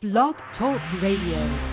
Blog Talk Radio.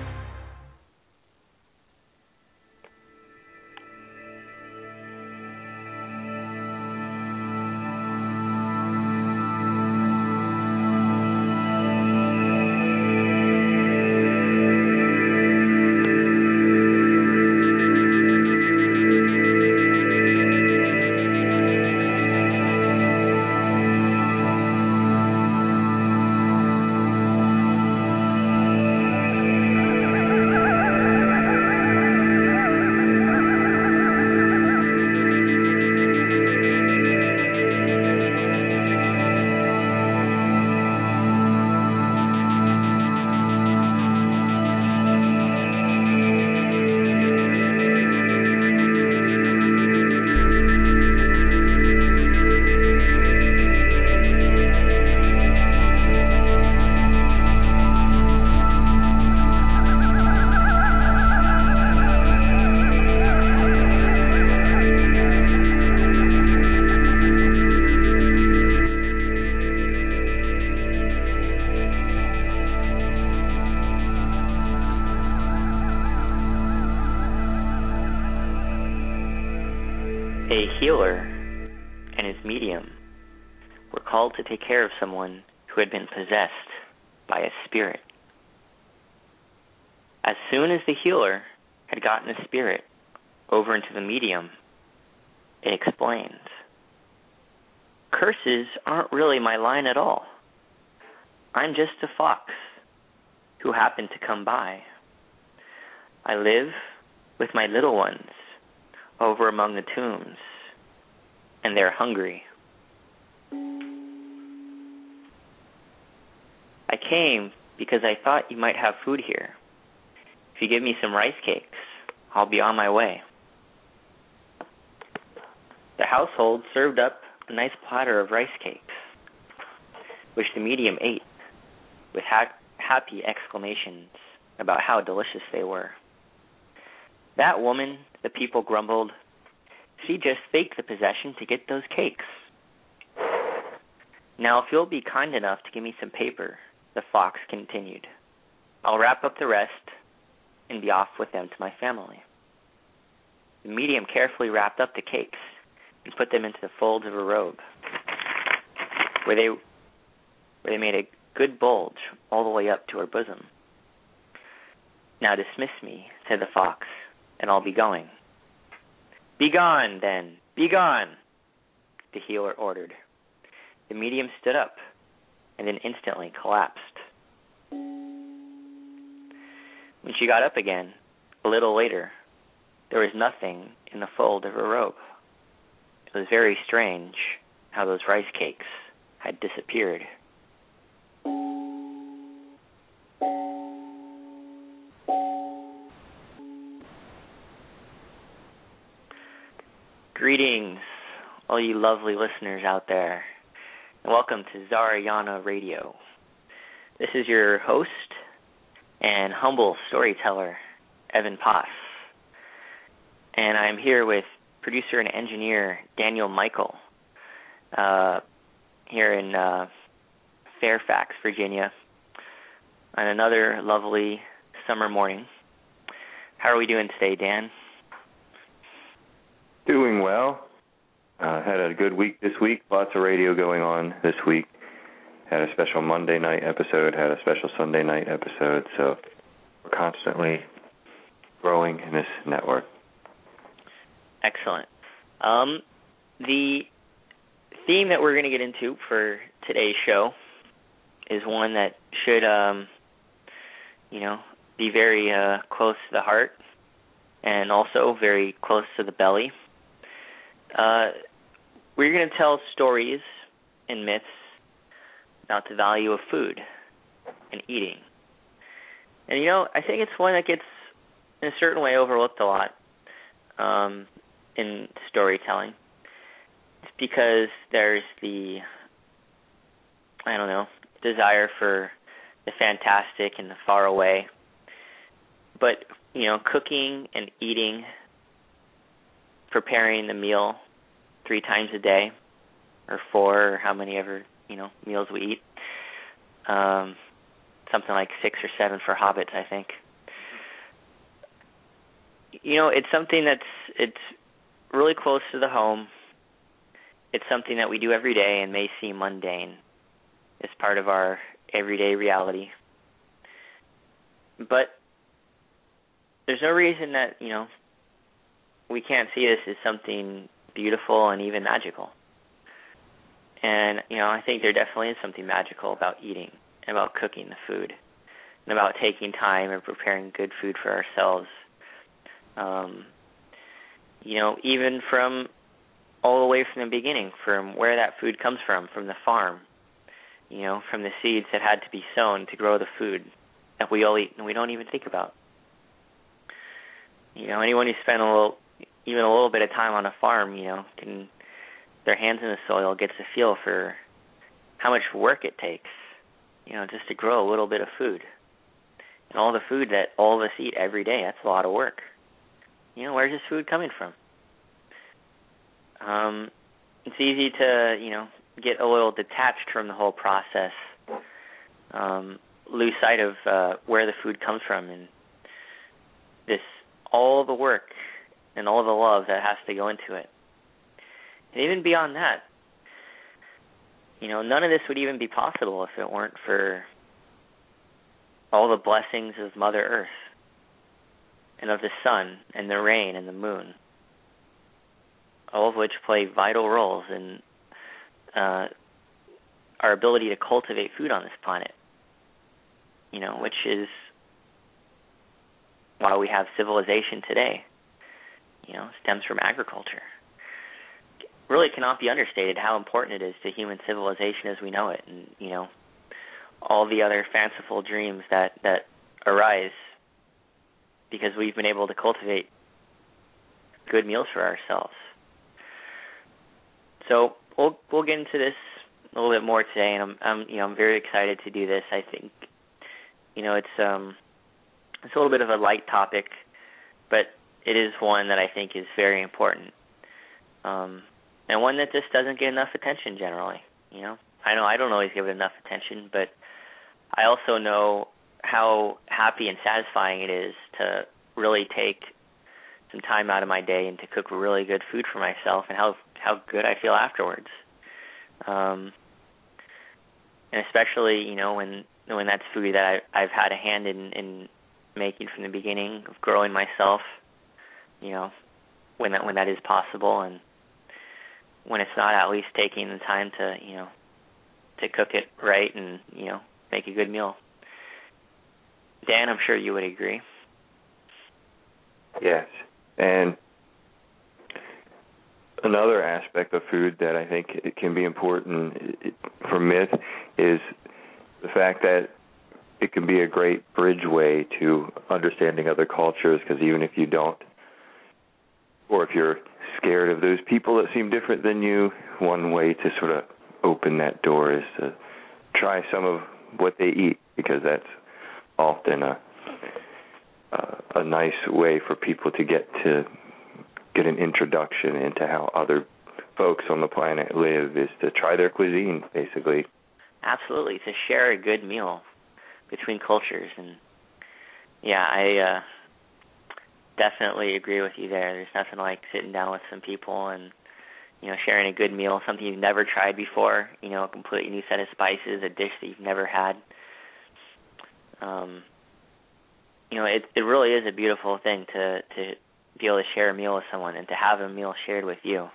A healer and his medium were called to take care of someone who had been possessed by a spirit. As soon as the healer had gotten the spirit over into the medium, it explains, "Curses aren't really my line at all. I'm just a fox who happened to come by. I live with my little ones over among the tombs, and they're hungry. I came because I thought you might have food here. If you give me some rice cakes, I'll be on my way." The household served up a nice platter of rice cakes, which the medium ate with happy exclamations about how delicious they were. "That woman," the people grumbled, "she just faked the possession to get those cakes." "Now, if you'll be kind enough to give me some paper," the fox continued, "I'll wrap up the rest and be off with them to my family." The medium carefully wrapped up the cakes and put them into the folds of her robe, where they made a good bulge all the way up to her bosom. "Now dismiss me," said the fox, "and I'll be going." "Be gone, then, be gone," the healer ordered. The medium stood up and then instantly collapsed. When she got up again, a little later, there was nothing in the fold of her robe. It was very strange how those rice cakes had disappeared. Greetings, all you lovely listeners out there, and welcome to Zarayana Radio. This is your host and humble storyteller, Evan Poss, and I'm here with producer and engineer Daniel Michael, here in Fairfax, Virginia, on another lovely summer morning. How are we doing today, Dan? Doing well. Had a good week this week. Lots of radio going on this week. Had a special Monday night episode, had a special Sunday night episode, so we're constantly growing in this network. Excellent. The theme that we're going to get into for today's show is one that should, be very close to the heart and also very close to the belly. We're going to tell stories and myths about the value of food and eating. And, I think it's one that gets, in a certain way, overlooked a lot in storytelling. It's because there's the, desire for the fantastic and the far away. But, cooking and eating, preparing the meal 3 times a day, or 4, or how many ever, meals we eat. Some something like 6 or 7 for hobbits, I think. It's something it's really close to the home. It's something that we do every day and may seem mundane. It's part of our everyday reality. But there's no reason that, we can't see this as something beautiful and even magical. And, I think there definitely is something magical about eating and about cooking the food and about taking time and preparing good food for ourselves. Even from all the way from the beginning, from where that food comes from the farm, from the seeds that had to be sown to grow the food that we all eat and we don't even think about. Anyone who spent even a little bit of time on a farm, can their hands in the soil gets a feel for how much work it takes, just to grow a little bit of food. And all the food that all of us eat every day, that's a lot of work. Where's this food coming from? It's easy to, get a little detached from the whole process, lose sight of where the food comes from and all the work and all the love that has to go into it. And even beyond that, none of this would even be possible if it weren't for all the blessings of Mother Earth and of the sun and the rain and the moon, all of which play vital roles in our ability to cultivate food on this planet, which is why we have civilization today, stems from agriculture. Really cannot be understated how important it is to human civilization as we know it, and, all the other fanciful dreams that arise because we've been able to cultivate good meals for ourselves. So we'll get into this a little bit more today, and I'm very excited to do this. I think, it's a little bit of a light topic, but it is one that I think is very important, and one that just doesn't get enough attention generally. I know I don't always give it enough attention, but I also know how happy and satisfying it is to really take some time out of my day and to cook really good food for myself, and how good I feel afterwards. And especially, when that's food that I've had a hand in making from the beginning, of growing myself, when that is possible, and when it's not, at least taking the time to cook it right and, make a good meal. Dan, I'm sure you would agree. Yes. And another aspect of food that I think it can be important for myth is the fact that it can be a great bridgeway to understanding other cultures, because even if you don't, or if you're scared of those people that seem different than you, one way to sort of open that door is to try some of what they eat, because that's often a nice way for people to get an introduction into how other folks on the planet live, is to try their cuisine, basically. Absolutely, to share a good meal between cultures. And yeah, I definitely agree with you there. There's nothing like sitting down with some people and, sharing a good meal, something you've never tried before, a completely new set of spices, a dish that you've never had. It really is a beautiful thing to be able to share a meal with someone and to have a meal shared with you.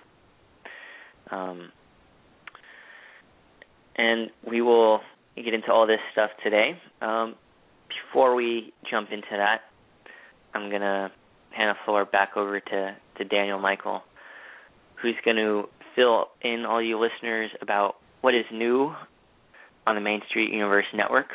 And we will get into all this stuff today. Before we jump into that, I'm going to hand the floor back over to Daniel Michael, who's going to fill in all you listeners about what is new on the Main Street Universe Network.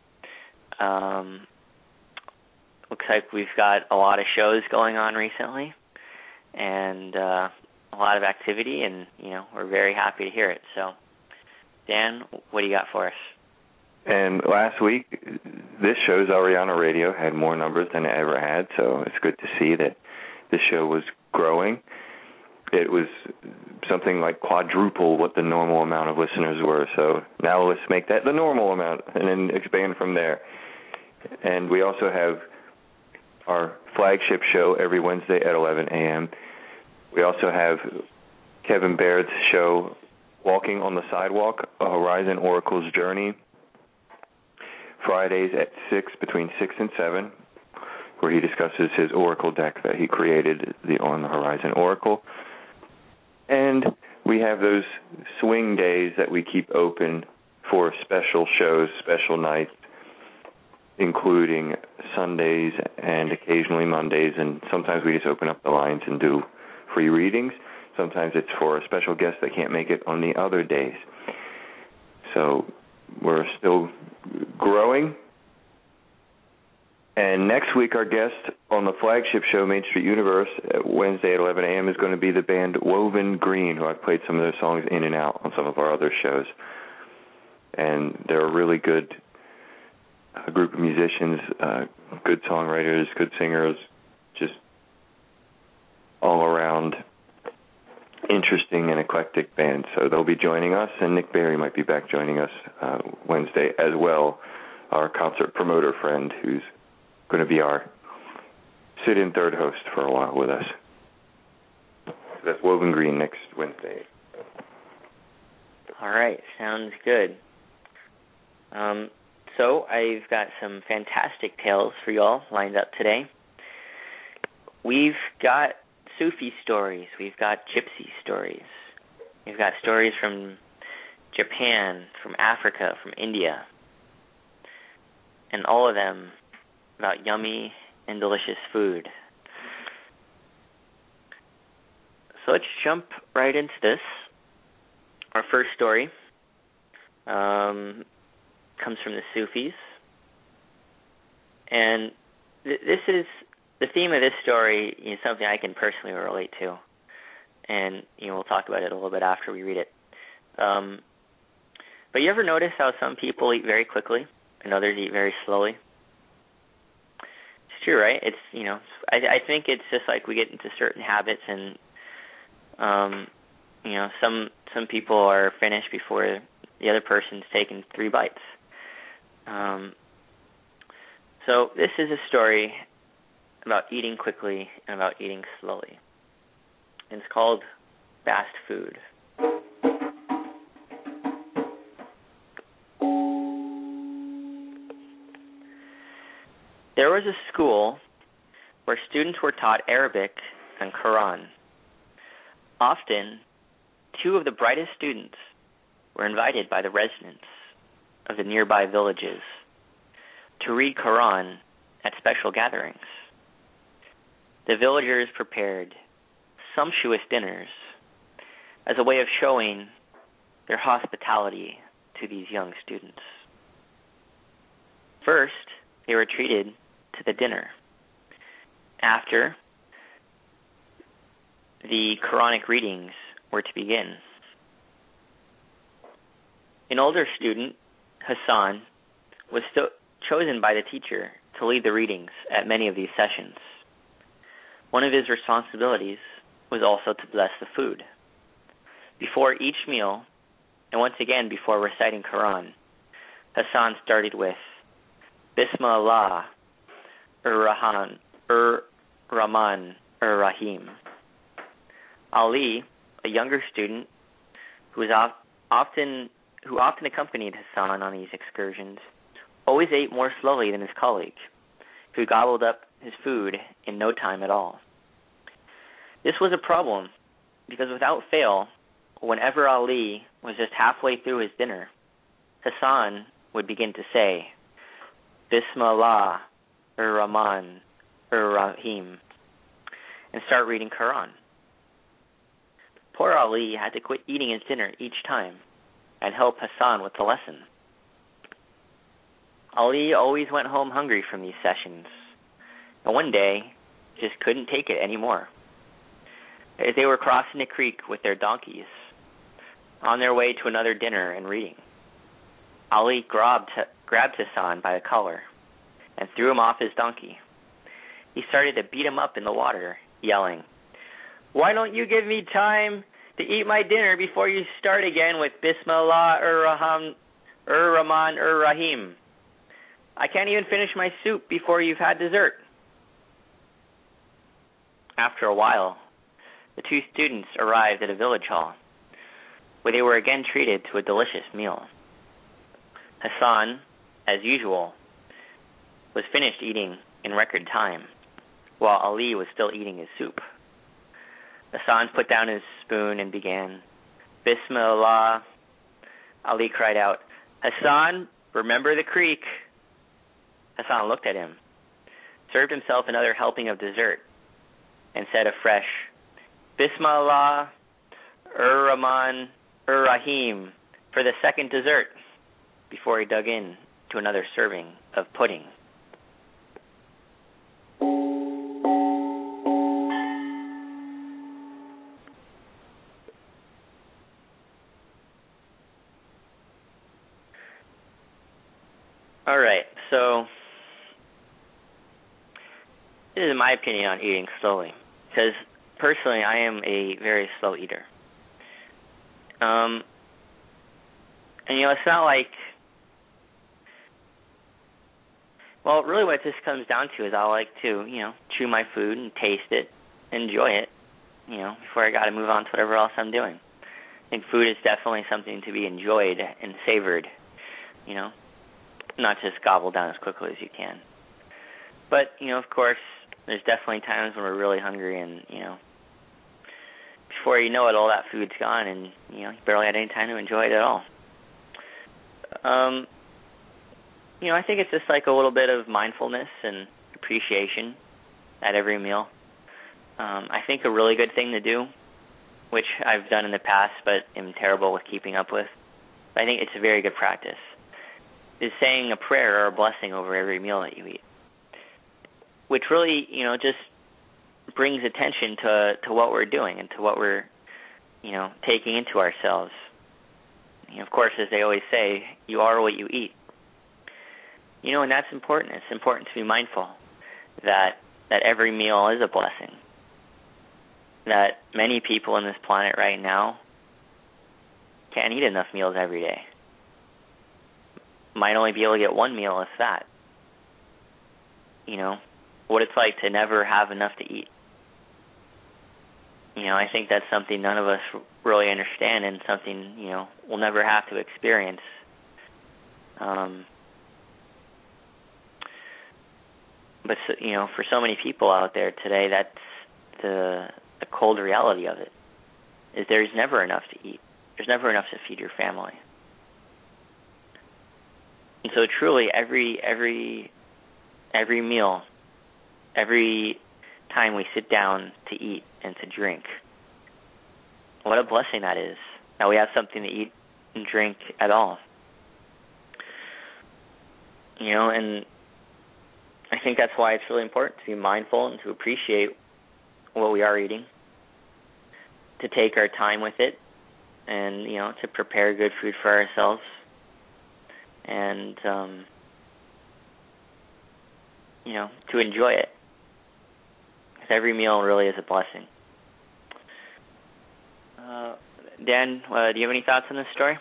Looks like we've got a lot of shows going on recently and a lot of activity, and, we're very happy to hear it. So, Dan, what do you got for us? And last week, this show's Ariana Radio had more numbers than it ever had, so it's good to see that this show was growing. It was something like quadruple what the normal amount of listeners were, so now let's make that the normal amount and then expand from there. And we also have our flagship show every Wednesday at 11 a.m. We also have Kevin Baird's show, Walking on the Sidewalk, A Horizon Oracle's Journey, Fridays at 6, between 6 and 7, where he discusses his Oracle deck that he created, the On the Horizon Oracle. And we have those swing days that we keep open for special shows, special nights, including Sundays and occasionally Mondays, and sometimes we just open up the lines and do free readings. Sometimes it's for a special guest that can't make it on the other days. So we're still growing. And next week, our guest on the flagship show, Main Street Universe, Wednesday at 11 a.m., is going to be the band Woven Green, who I've played some of their songs in and out on some of our other shows. And they're a really good group of musicians, good songwriters, good singers, just all around interesting and eclectic band. So they'll be joining us, and Nick Berry might be back joining us Wednesday as well, our concert promoter friend who's going to be our sit-in third host for a while with us. So that's Woven Green next Wednesday. All right, sounds good. So I've got some fantastic tales for y'all lined up today. We've got Sufi stories. We've got gypsy stories. We've got stories from Japan, from Africa, from India, and all of them about yummy and delicious food. So let's jump right into this. Our first story comes from the Sufis, and this is the theme of this story is something I can personally relate to, and we'll talk about it a little bit after we read it. But you ever notice how some people eat very quickly and others eat very slowly? It's true, right? It's I think it's just like we get into certain habits, and some people are finished before the other person's taken 3 bites. So this is a story about eating quickly and about eating slowly. And it's called fast food. There was a school where students were taught Arabic and Quran. Often, 2 of the brightest students were invited by the residents of the nearby villages to read Quran at special gatherings. The villagers prepared sumptuous dinners as a way of showing their hospitality to these young students. First, they were treated to the dinner. After, the Quranic readings were to begin. An older student, Hassan, was chosen by the teacher to lead the readings at many of these sessions. One of his responsibilities was also to bless the food. Before each meal, and once again before reciting Quran, Hassan started with Bismillah ar-Rahman ar-Rahim. Ali, a younger student who often accompanied Hassan on these excursions, always ate more slowly than his colleague, who gobbled up his food in no time at all. This was a problem because without fail, whenever Ali was just halfway through his dinner, Hassan would begin to say, Bismillah ar-Rahman ar-Rahim, and start reading Quran. Poor Ali had to quit eating his dinner each time and help Hassan with the lesson. Ali always went home hungry from these sessions, and one day just couldn't take it anymore. As they were crossing a creek with their donkeys, on their way to another dinner and reading, Ali grabbed Hassan by the collar and threw him off his donkey. He started to beat him up in the water, yelling, "Why don't you give me time to eat my dinner before you start again with Bismillah ar-Rahman ar-Rahim?" I can't even finish my soup before you've had dessert. After a while, the two students arrived at a village hall, where they were again treated to a delicious meal. Hassan, as usual, was finished eating in record time, while Ali was still eating his soup. Hassan put down his spoon and began, Bismillah. Ali cried out, Hassan, remember the creek. Hassan looked at him, served himself another helping of dessert, and said afresh, Bismillah, Rahman, Rahim, for the second dessert, before he dug in to another serving of pudding. All right, so this is my opinion on eating slowly, because personally I am a very slow eater. And it's not like, well, really what this comes down to is I like to, chew my food and taste it, enjoy it, before I got to move on to whatever else I'm doing. I think food is definitely something to be enjoyed and savored, not just gobbled down as quickly as you can. But, of course, there's definitely times when we're really hungry and, before you know it, all that food's gone and, you barely had any time to enjoy it at all. I think it's just like a little bit of mindfulness and appreciation at every meal. I think a really good thing to do, which I've done in the past but am terrible with keeping up with, but I think it's a very good practice, is saying a prayer or a blessing over every meal that you eat, which really, just brings attention to what we're doing and to what we're, taking into ourselves. Of course, as they always say, you are what you eat. And that's important. It's important to be mindful that every meal is a blessing, that many people on this planet right now can't eat enough meals every day. Might only be able to get one meal, if that. What it's like to never have enough to eat. I think that's something none of us really understand and something, we'll never have to experience. But, for so many people out there today, that's the cold reality of it, is there's never enough to eat. There's never enough to feed your family. And so truly every meal, every time we sit down to eat and to drink, what a blessing that is. Now we have something to eat and drink at all. And I think that's why it's really important to be mindful and to appreciate what we are eating, to take our time with it, and, to prepare good food for ourselves. And, to enjoy it. Because every meal really is a blessing. Dan, do you have any thoughts on this story?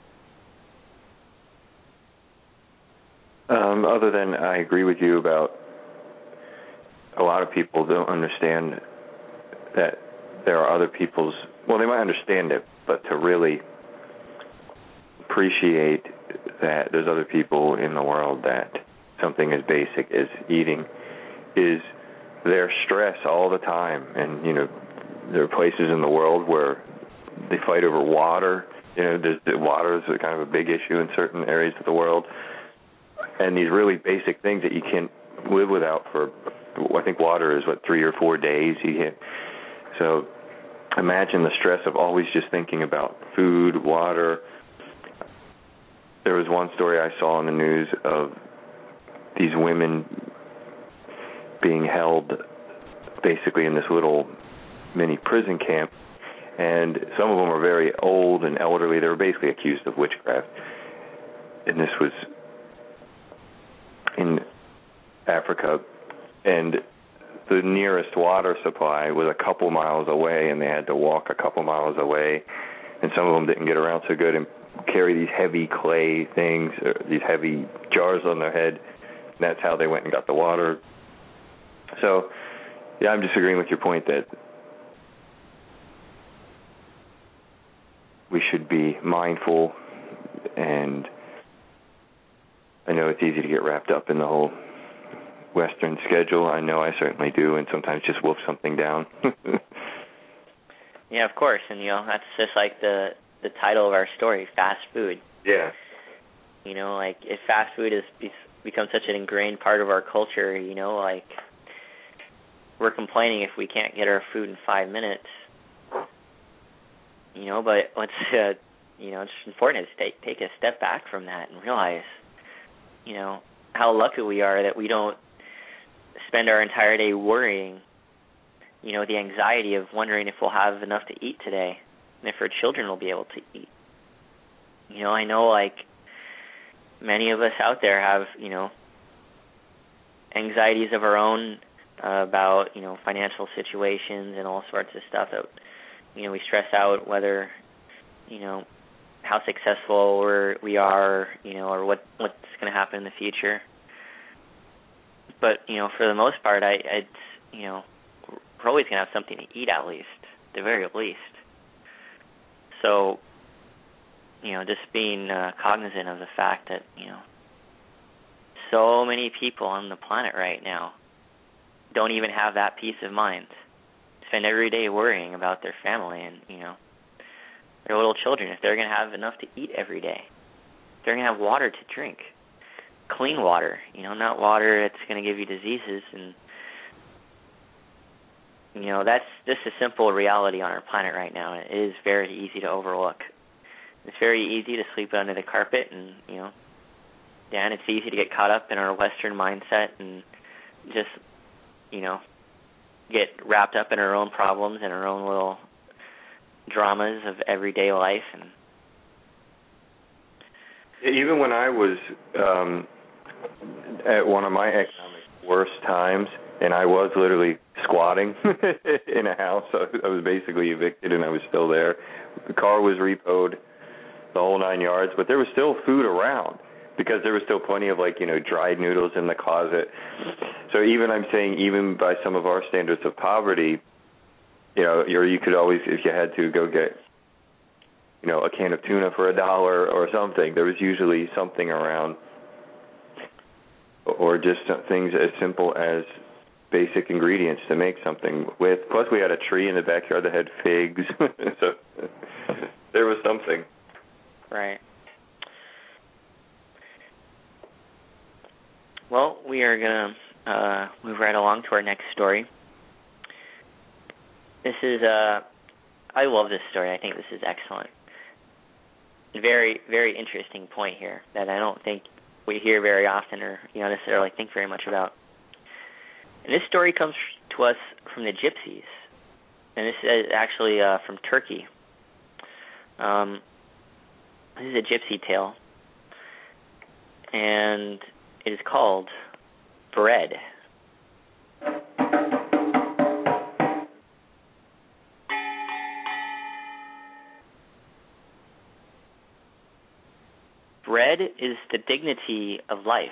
Other than I agree with you about a lot of people don't understand that there are other people's, well, they might understand it, but to really appreciate that there's other people in the world that something as basic as eating is their stress all the time. And, there are places in the world where they fight over water. Water is kind of a big issue in certain areas of the world. And these really basic things that you can't live without for, I think water is, 3 or 4 days. So imagine the stress of always just thinking about food, water. There was one story I saw in the news of these women being held basically in this little mini prison camp, and some of them were very old and elderly. They were basically accused of witchcraft, and this was in Africa, and the nearest water supply was a couple miles away, and they had to walk a couple miles away, and some of them didn't get around so good and carry these heavy clay things, or these heavy jars on their head That's how they went and got the water. So, yeah, I'm disagreeing with your point that we should be mindful, and I know it's easy to get wrapped up in the whole Western schedule. I know I certainly do, and sometimes just wolf something down. Yeah, of course, and that's just like the title of our story, fast food. Yeah. Like if fast food has become such an ingrained part of our culture, like we're complaining if we can't get our food in 5 minutes. But let's, it's important to take a step back from that and realize, how lucky we are that we don't spend our entire day worrying, the anxiety of wondering if we'll have enough to eat today and if our children will be able to eat. I know, like, many of us out there have, anxieties of our own about, financial situations and all sorts of stuff that, we stress out whether, how successful we are, or what's going to happen in the future. But, for the most part, we're always going to have something to eat at least, at the very least. So, just being cognizant of the fact that, so many people on the planet right now don't even have that peace of mind. Spend every day worrying about their family and, their little children, if they're going to have enough to eat every day. If they're going to have water to drink. Clean water, not water that's going to give you diseases. And, that's just a simple reality on our planet right now. It is very easy to overlook. It's very easy to sweep it under the carpet and, and it's easy to get caught up in our Western mindset and just, get wrapped up in our own problems and our own little dramas of everyday life. And even when I was at one of my economic worst times, and I was literally squatting in a house, I was basically evicted and I was still there. The car was repoed, the whole 9 yards, but there was still food around because there was still plenty of, dried noodles in the closet. So I'm saying even by some of our standards of poverty, you could always, if you had to, go get, a can of tuna for $1 or something. There was usually something around, or just things as simple as basic ingredients to make something with. Plus, we had a tree in the backyard that had figs, so there was something. Right. Well, we are going to move right along to our next story. This is, I love this story. I think this is excellent. Very, very interesting point here that I don't think we hear very often or, necessarily think very much about. And this story comes to us from the Gypsies. And this is actually from Turkey. This is a gypsy tale. And it is called Bread. Bread is the dignity of life.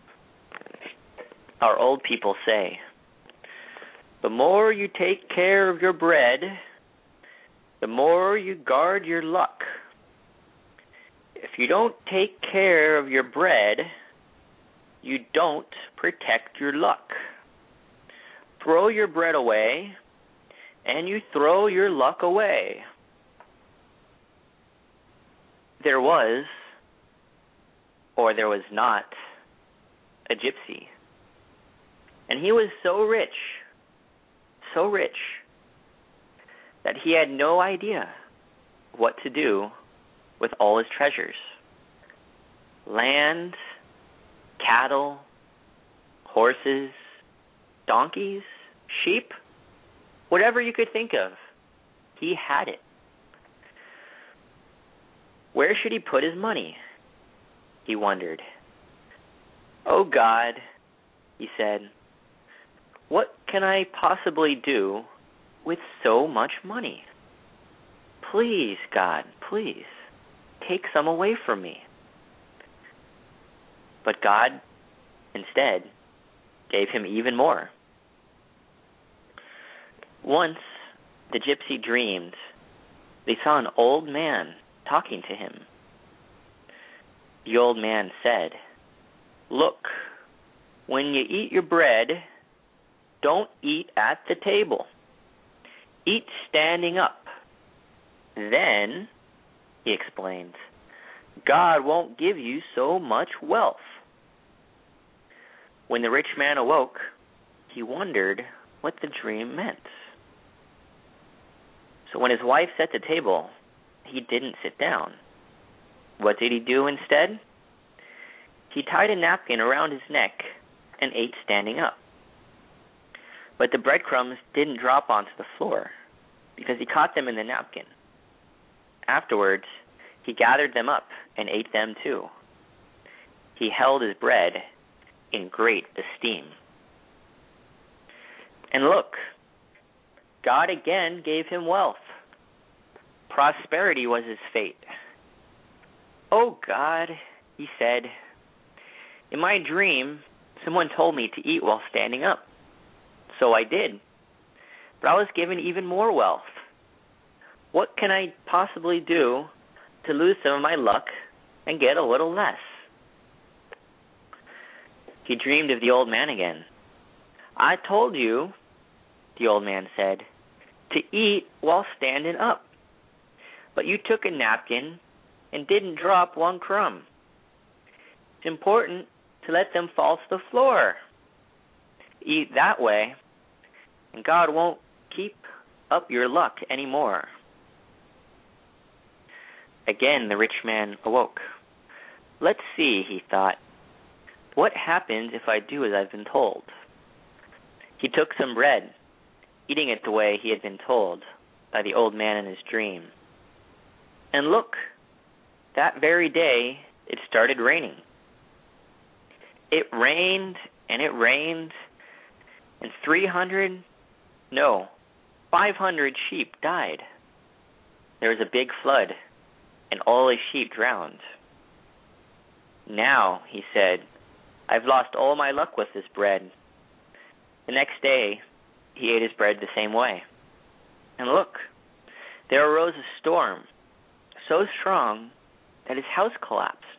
Our old people say, the more you take care of your bread, the more you guard your luck. If you don't take care of your bread, you don't protect your luck. Throw your bread away, and you throw your luck away. There was, or there was not, a gypsy. And he was so rich, that he had no idea what to do with all his treasures. Land, cattle, horses, donkeys, sheep, whatever you could think of, he had it. Where should he put his money? He wondered. Oh God, he said, what can I possibly do with so much money? Please, God, please, take some away from me. But God instead gave him even more. Once, the gypsy dreamed they saw an old man talking to him. The old man said, "Look, when you eat your bread, don't eat at the table. Eat standing up. Then," he explained, "God won't give you so much wealth." When the rich man awoke, he wondered what the dream meant. So when his wife set the table, he didn't sit down. What did he do instead? He tied a napkin around his neck and ate standing up. But the breadcrumbs didn't drop onto the floor because he caught them in the napkin. Afterwards, he gathered them up and ate them too. He held his bread in great esteem. And look, God again gave him wealth. Prosperity was his fate. "Oh God," he said, "in my dream, someone told me to eat while standing up. So I did. But I was given even more wealth. What can I possibly do to lose some of my luck and get a little less?" He dreamed of the old man again. "I told you," the old man said, "to eat while standing up. But you took a napkin and didn't drop one crumb. It's important to let them fall to the floor. Eat that way, and God won't keep up your luck anymore." Again, the rich man awoke. "Let's see," he thought. "What happens if I do as I've been told?" He took some bread, eating it the way he had been told by the old man in his dream. And look, that very day, it started raining. It rained, and 500 sheep died. There was a big flood, and all his sheep drowned. "Now," he said, "I've lost all my luck with this bread." The next day, he ate his bread the same way. And look, there arose a storm so strong that his house collapsed.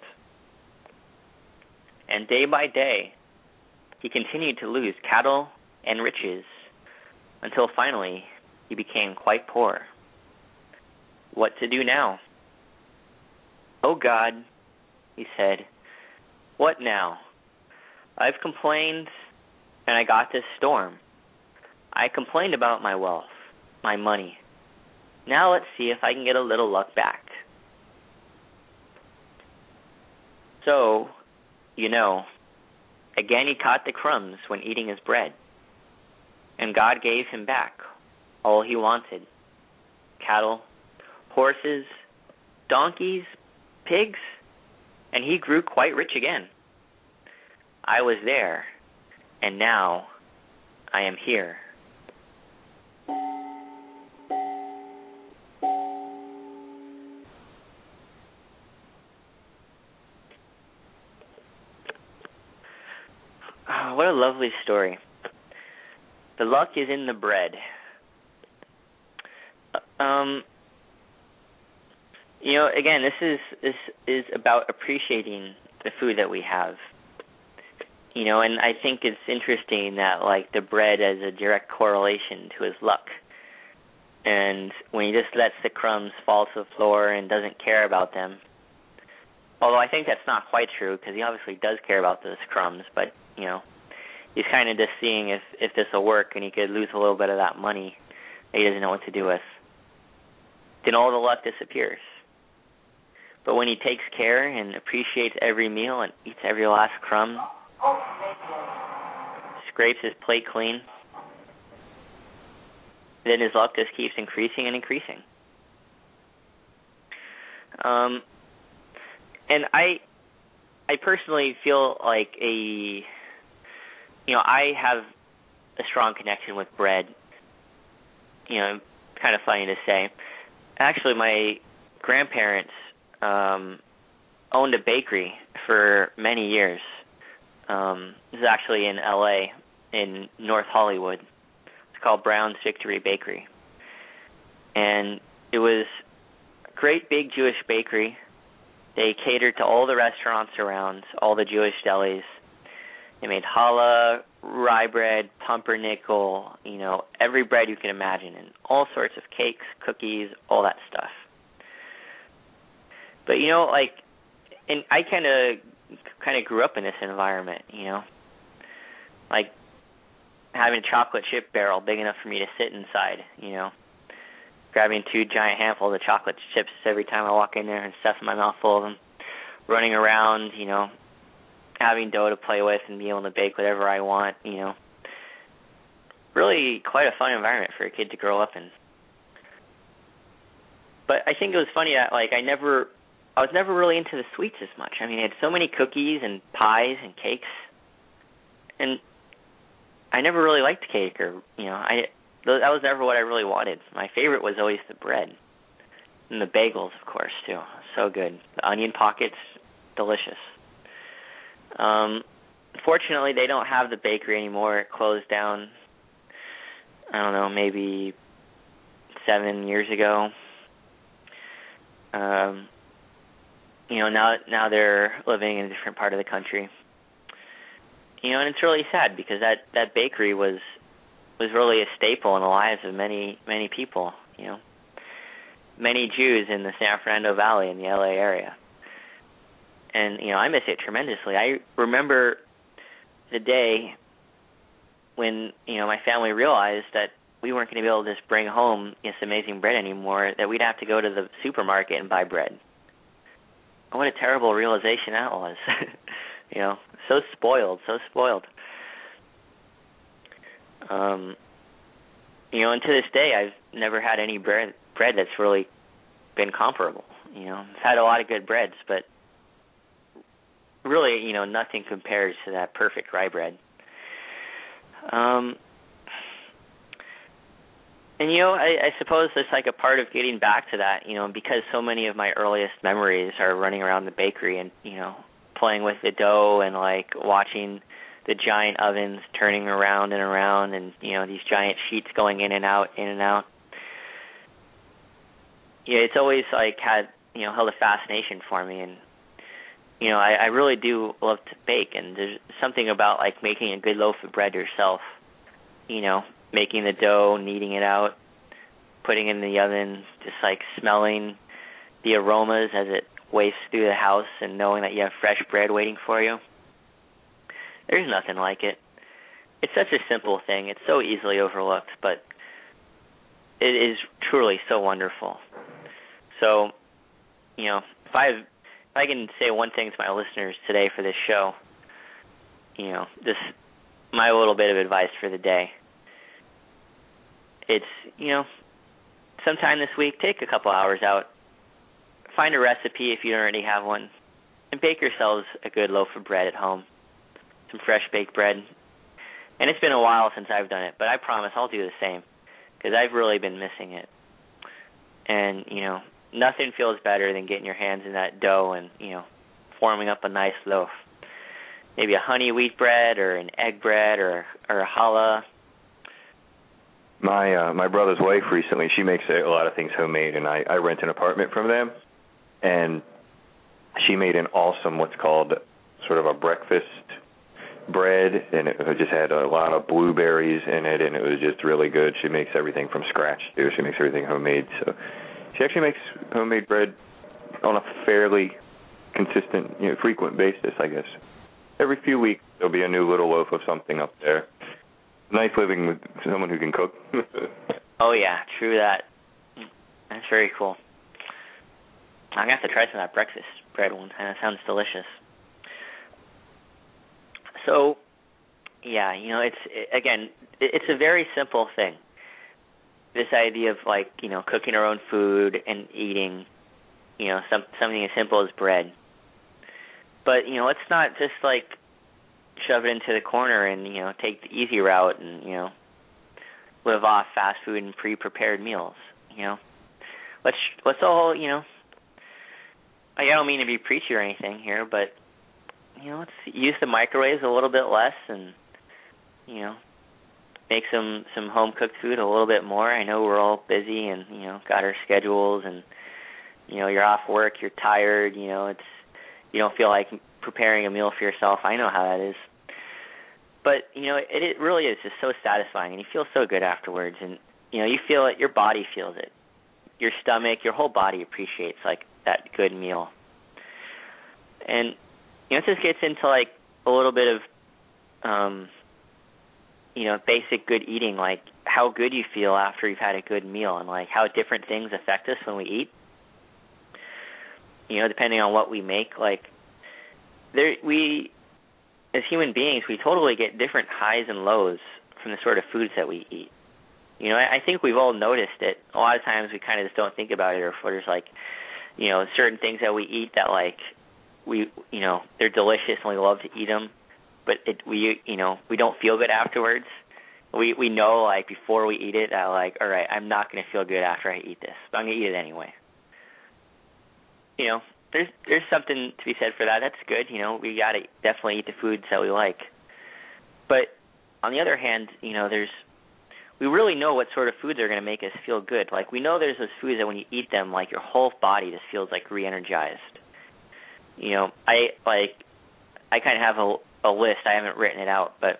And day by day, he continued to lose cattle and riches until finally he became quite poor. What to do now? "Oh God," he said, "what now? I've complained and I got this storm. I complained about my wealth, my money. Now let's see if I can get a little luck back." So, again he caught the crumbs when eating his bread. And God gave him back all he wanted: cattle, horses, donkeys, pigs, and he grew quite rich again. I was there, and now I am here. Oh, what a lovely story. The luck is in the bread. Again, this is about appreciating the food that we have. And I think it's interesting that the bread has a direct correlation to his luck. And when he just lets the crumbs fall to the floor and doesn't care about them, although I think that's not quite true because he obviously does care about those crumbs, but he's kind of just seeing if this will work and he could lose a little bit of that money that he doesn't know what to do with. Then all the luck disappears. But when he takes care and appreciates every meal and eats every last crumb, scrapes his plate clean, then his luck just keeps increasing and increasing. And I personally feel like I have a strong connection with bread. Kind of funny to say. Actually, my grandparents owned a bakery for many years. This is actually in L.A., in North Hollywood. It's called Brown's Victory Bakery. And it was a great big Jewish bakery. They catered to all the restaurants around, all the Jewish delis. They made challah, rye bread, pumpernickel, every bread you can imagine, and all sorts of cakes, cookies, all that stuff. But, and I kind of grew up in this environment, like having a chocolate chip barrel big enough for me to sit inside, grabbing 2 giant handfuls of chocolate chips every time I walk in there and stuffing my mouth full of them, running around, having dough to play with and being able to bake whatever I want, Really quite a fun environment for a kid to grow up in. But I think it was funny that, I was never really into the sweets as much. I mean, I had so many cookies and pies and cakes, and I never really liked cake, or, that was never what I really wanted. My favorite was always the bread. And the bagels, of course, too. So good. The onion pockets, delicious. Fortunately, they don't have the bakery anymore. It closed down, I don't know, maybe 7 years ago. Now they're living in a different part of the country. And it's really sad because that bakery was really a staple in the lives of many, many people, many Jews in the San Fernando Valley in the LA area. And, I miss it tremendously. I remember the day when, my family realized that we weren't going to be able to just bring home this amazing bread anymore, that we'd have to go to the supermarket and buy bread. What a terrible realization that was. So spoiled. And to this day, I've never had any bread that's really been comparable. I've had a lot of good breads, but really, nothing compares to that perfect rye bread. And, I suppose it's like a part of getting back to that, because so many of my earliest memories are running around the bakery and, playing with the dough and, watching the giant ovens turning around and around and, these giant sheets going in and out. Yeah, it's always, had, held a fascination for me. And, I really do love to bake. And there's something about, making a good loaf of bread yourself, making the dough, kneading it out, putting it in the oven, just smelling the aromas as it wafts through the house and knowing that you have fresh bread waiting for you. There's nothing like it. It's such a simple thing. It's so easily overlooked, but it is truly so wonderful. So, if I can say one thing to my listeners today for this show, this my little bit of advice for the day. It's, sometime this week, take a couple hours out, find a recipe if you don't already have one, and bake yourselves a good loaf of bread at home, some fresh baked bread. And it's been a while since I've done it, but I promise I'll do the same, because I've really been missing it. And, nothing feels better than getting your hands in that dough and, forming up a nice loaf. Maybe a honey wheat bread or an egg bread or a challah. My brother's wife recently, she makes a lot of things homemade, and I rent an apartment from them, and she made an awesome what's called sort of a breakfast bread, and it just had a lot of blueberries in it, and it was just really good. She makes everything from scratch, too. She makes everything homemade, so she actually makes homemade bread on a fairly consistent, frequent basis, I guess. Every few weeks, there'll be a new little loaf of something up there. Nice living with someone who can cook. Oh, yeah, true that. That's very cool. I'm going to have to try some of that breakfast bread one time. That sounds delicious. So, yeah, it's a very simple thing. This idea of, cooking our own food and eating, something as simple as bread. But, let's not just, shove it into the corner and, take the easy route and, live off fast food and pre-prepared meals, Let's all, I don't mean to be preachy or anything here, but let's use the microwaves a little bit less and, make some home-cooked food a little bit more. I know we're all busy and, got our schedules and, you're off work, you're tired, you don't feel like preparing a meal for yourself. I know how that is. But, it really is just so satisfying, and you feel so good afterwards. And, you feel it, your body feels it. Your stomach, your whole body appreciates, like, that good meal. And, it just gets into, like, a little bit of, basic good eating, like how good you feel after you've had a good meal and, like, how different things affect us when we eat. Depending on what we make, like, we, as human beings, we totally get different highs and lows from the sort of foods that we eat. I think we've all noticed it. A lot of times we kind of just don't think about it, or if there's, like, certain things that we eat that, like, they're delicious and we love to eat them, but we don't feel good afterwards. We know, like, before we eat it, that, like, all right, I'm not going to feel good after I eat this, but I'm going to eat it anyway. There's something to be said for that. That's good. We got to definitely eat the foods that we like. But on the other hand, we really know what sort of foods are going to make us feel good. Like, we know there's those foods that when you eat them, like, your whole body just feels, like, re-energized. I kind of have a list. I haven't written it out, but,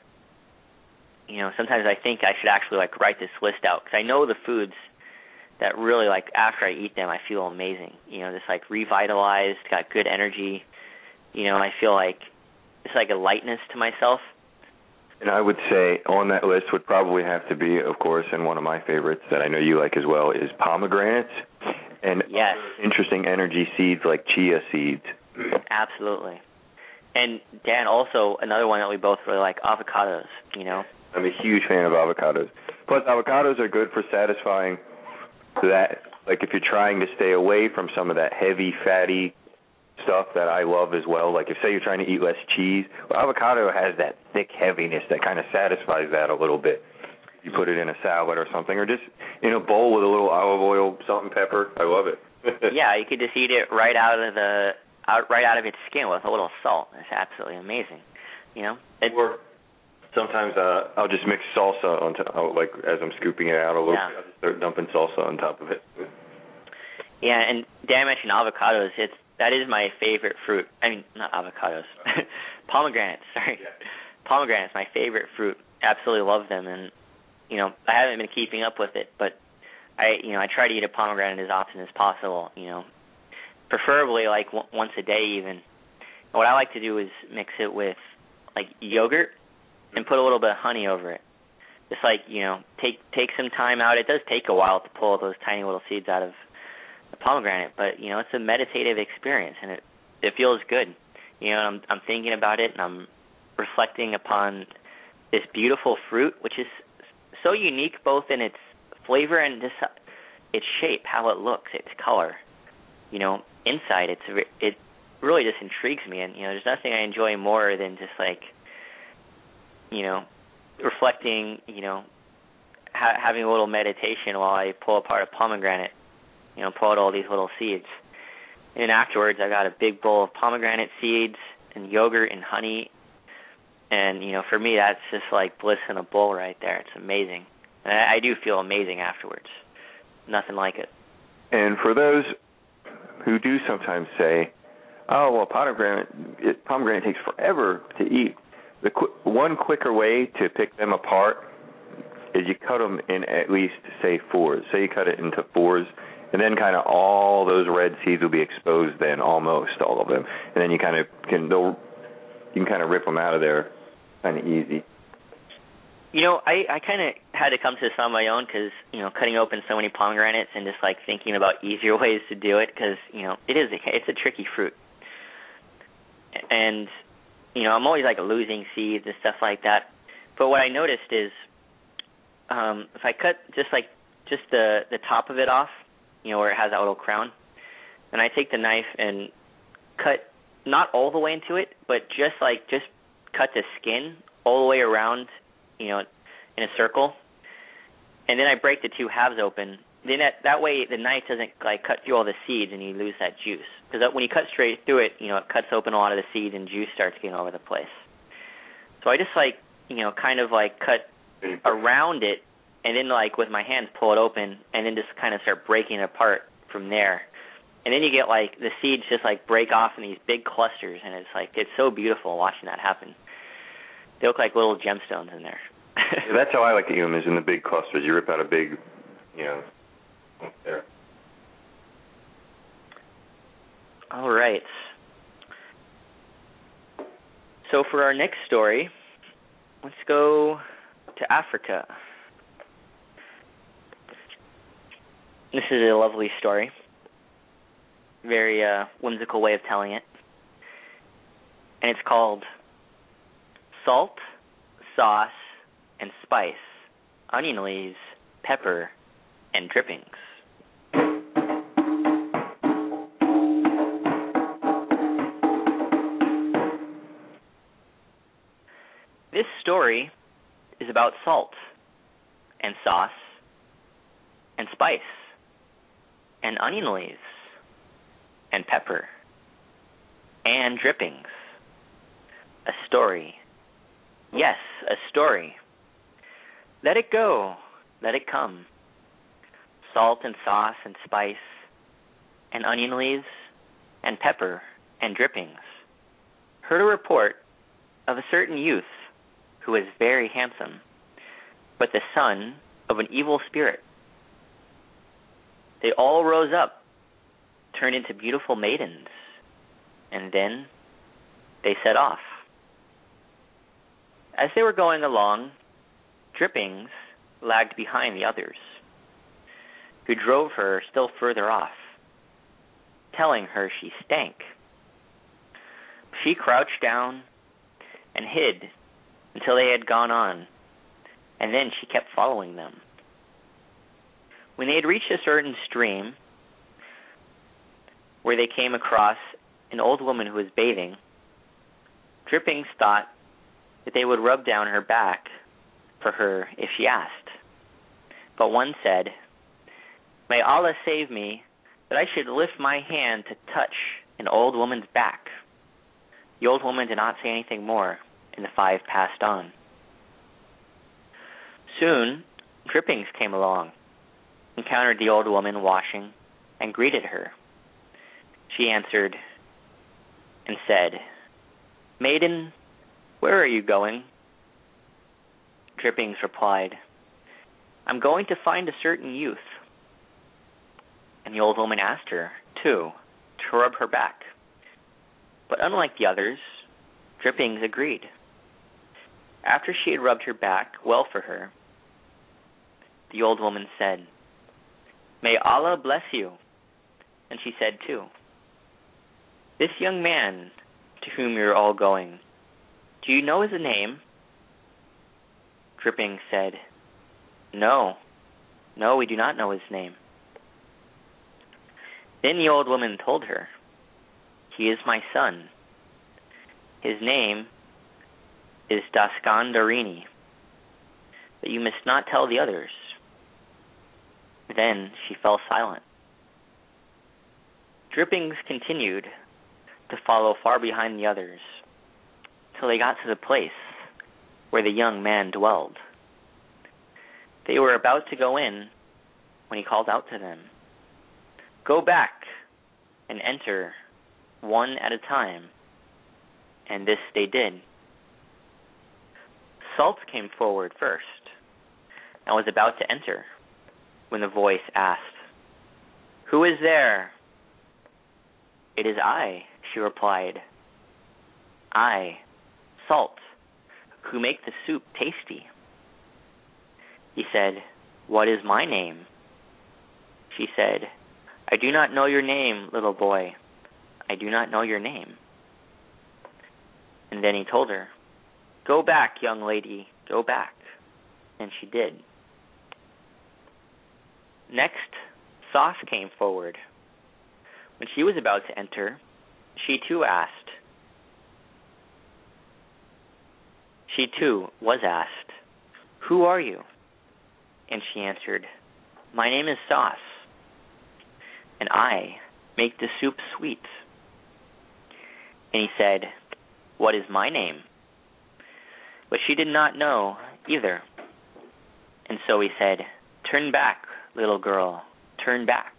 sometimes I think I should actually, like, write this list out, because I know the foods that really, like, after I eat them, I feel amazing. Just, like, revitalized, got good energy. I feel like it's like a lightness to myself. And I would say on that list would probably have to be, of course, and one of my favorites that I know you like as well, is pomegranates and yes, interesting energy seeds like chia seeds. Absolutely. And, Dan, also another one that we both really like, avocados, I'm a huge fan of avocados. Plus, avocados are good for satisfying that, like, if you're trying to stay away from some of that heavy, fatty stuff that I love as well. Like, if, say, you're trying to eat less cheese, well, avocado has that thick heaviness that kind of satisfies that a little bit. You put it in a salad or something, or just in a bowl with a little olive oil, salt and pepper. I love it. Yeah, you could just eat it right out of its skin with a little salt. It's absolutely amazing. Or sometimes I'll just mix salsa on top, like, as I'm scooping it out a little bit, I'll just start dumping salsa on top of it. Yeah, and Dan mentioned avocados. That is my favorite fruit. I mean, not avocados. Pomegranates, sorry. Yeah. Pomegranates, my favorite fruit. Absolutely love them. And, I haven't been keeping up with it, but I try to eat a pomegranate as often as possible, preferably, like, once a day even. And what I like to do is mix it with, like, yogurt and put a little bit of honey over it. Just, like, take some time out. It does take a while to pull those tiny little seeds out of the pomegranate, but, it's a meditative experience, and it feels good. I'm thinking about it, and I'm reflecting upon this beautiful fruit, which is so unique both in its flavor and just its shape, how it looks, its color. Inside, it really just intrigues me, and, there's nothing I enjoy more than just, like, reflecting, having a little meditation while I pull apart a pomegranate, pull out all these little seeds. And then afterwards, I got a big bowl of pomegranate seeds and yogurt and honey. And, for me, that's just like bliss in a bowl right there. It's amazing. And I do feel amazing afterwards. Nothing like it. And for those who do sometimes say, oh, well, pomegranate takes forever to eat, one quicker way to pick them apart is you cut them in at least, say, fours. Say you cut it into fours, and then kind of all those red seeds will be exposed then, almost all of them. And then you can kind of rip them out of there kind of easy. I kind of had to come to this on my own because, cutting open so many pomegranates and just, like, thinking about easier ways to do it because, it's a tricky fruit. And, I'm always, like, losing seeds and stuff like that. But what I noticed is if I cut just the top of it off, where it has that little crown, and I take the knife and cut not all the way into it, but just cut the skin all the way around, in a circle, and then I break the two halves open. Then that way the knife doesn't, like, cut through all the seeds and you lose that juice. because when you cut straight through it, it cuts open a lot of the seeds and juice starts getting all over the place. So I just kind of cut around it, and then with my hands pull it open, and then just kind of start breaking it apart from there. And then you get the seeds just break off in these big clusters, and it's so beautiful watching that happen. They look like little gemstones in there. Yeah, that's how I like to eat them, is in the big clusters. You rip out a big, there. All right. So for our next story, let's go to Africa. This is a lovely story. Very whimsical way of telling it. And it's called Salt, Sauce, and Spice, Onion Leaves, Pepper, and Drippings. This story is about salt and sauce and spice and onion leaves and pepper and drippings. A story. Yes, a story. Let it go. Let it come. Salt and sauce and spice and onion leaves and pepper and drippings. Heard a report of a certain youth who was very handsome, but the son of an evil spirit. They all rose up, turned into beautiful maidens, and then they set off. As they were going along, Drippings lagged behind the others, who drove her still further off, telling her she stank. She crouched down and hid until they had gone on, and then she kept following them. When they had reached a certain stream, where they came across an old woman who was bathing, Drippings thought that they would rub down her back for her if she asked. But one said, "May Allah save me that I should lift my hand to touch an old woman's back." The old woman did not say anything more, and the five passed on. Soon, Drippings came along, encountered the old woman washing, and greeted her. She answered and said, "Maiden, where are you going?" Drippings replied, "I'm going to find a certain youth." And the old woman asked her, too, to rub her back. But unlike the others, Drippings agreed. After she had rubbed her back well for her, the old woman said, "May Allah bless you." And she said too, "This young man to whom you're all going, do you know his name?" Drippings said, No, we do not know his name." Then the old woman told her, "He is my son. His name is Daskandarini, but you must not tell the others." Then she fell silent. Drippings continued to follow far behind the others, till they got to the place where the young man dwelled. They were about to go in when he called out to them, "Go back and enter one at a time." And this they did. Salt came forward first and was about to enter when the voice asked, "Who is there?" "It is I," she replied. "I, Salt, who make the soup tasty." He said, "What is my name?" She said, "I do not know your name, little boy. I do not know your name." And then he told her, "Go back, young lady, go back." And she did. Next, Sauce came forward. When she was about to enter, she too was asked, "Who are you?" And she answered, "My name is Sauce, and I make the soup sweet? And he said, what is my name? But she did not know either. And so he said, turn back, little girl, turn back.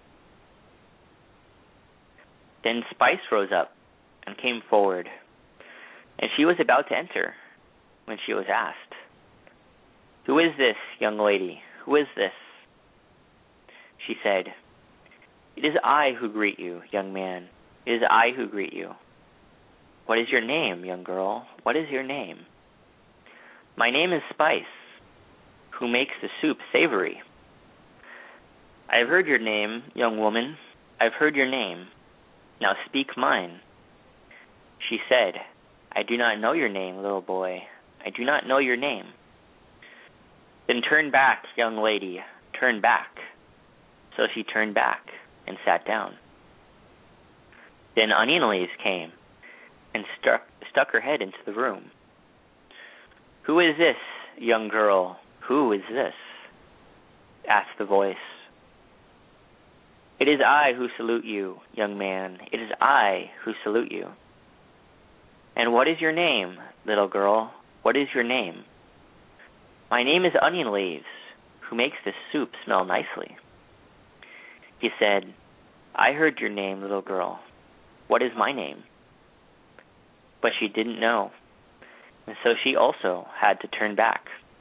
Then Spice rose up and came forward, and she was about to enter when she was asked, who is this, young lady? Who is this? She said, it is I who greet you, young man. It is I who greet you. What is your name, young girl? What is your name? My name is Spice, who makes the soup savory. I have heard your name, young woman. I've heard your name. Now speak mine. She said, I do not know your name, little boy. I do not know your name. Then turn back, young lady, turn back. So she turned back and sat down. Then Onion Leaves came and stuck her head into the room. Who is this, young girl? Who is this? Asked the voice. It is I who salute you, young man. It is I who salute you. And what is your name, little girl? What is your name? My name is Onion Leaves, who makes this soup smell nicely. He said, I heard your name, little girl. What is my name? But she didn't know, and so she also had to turn back.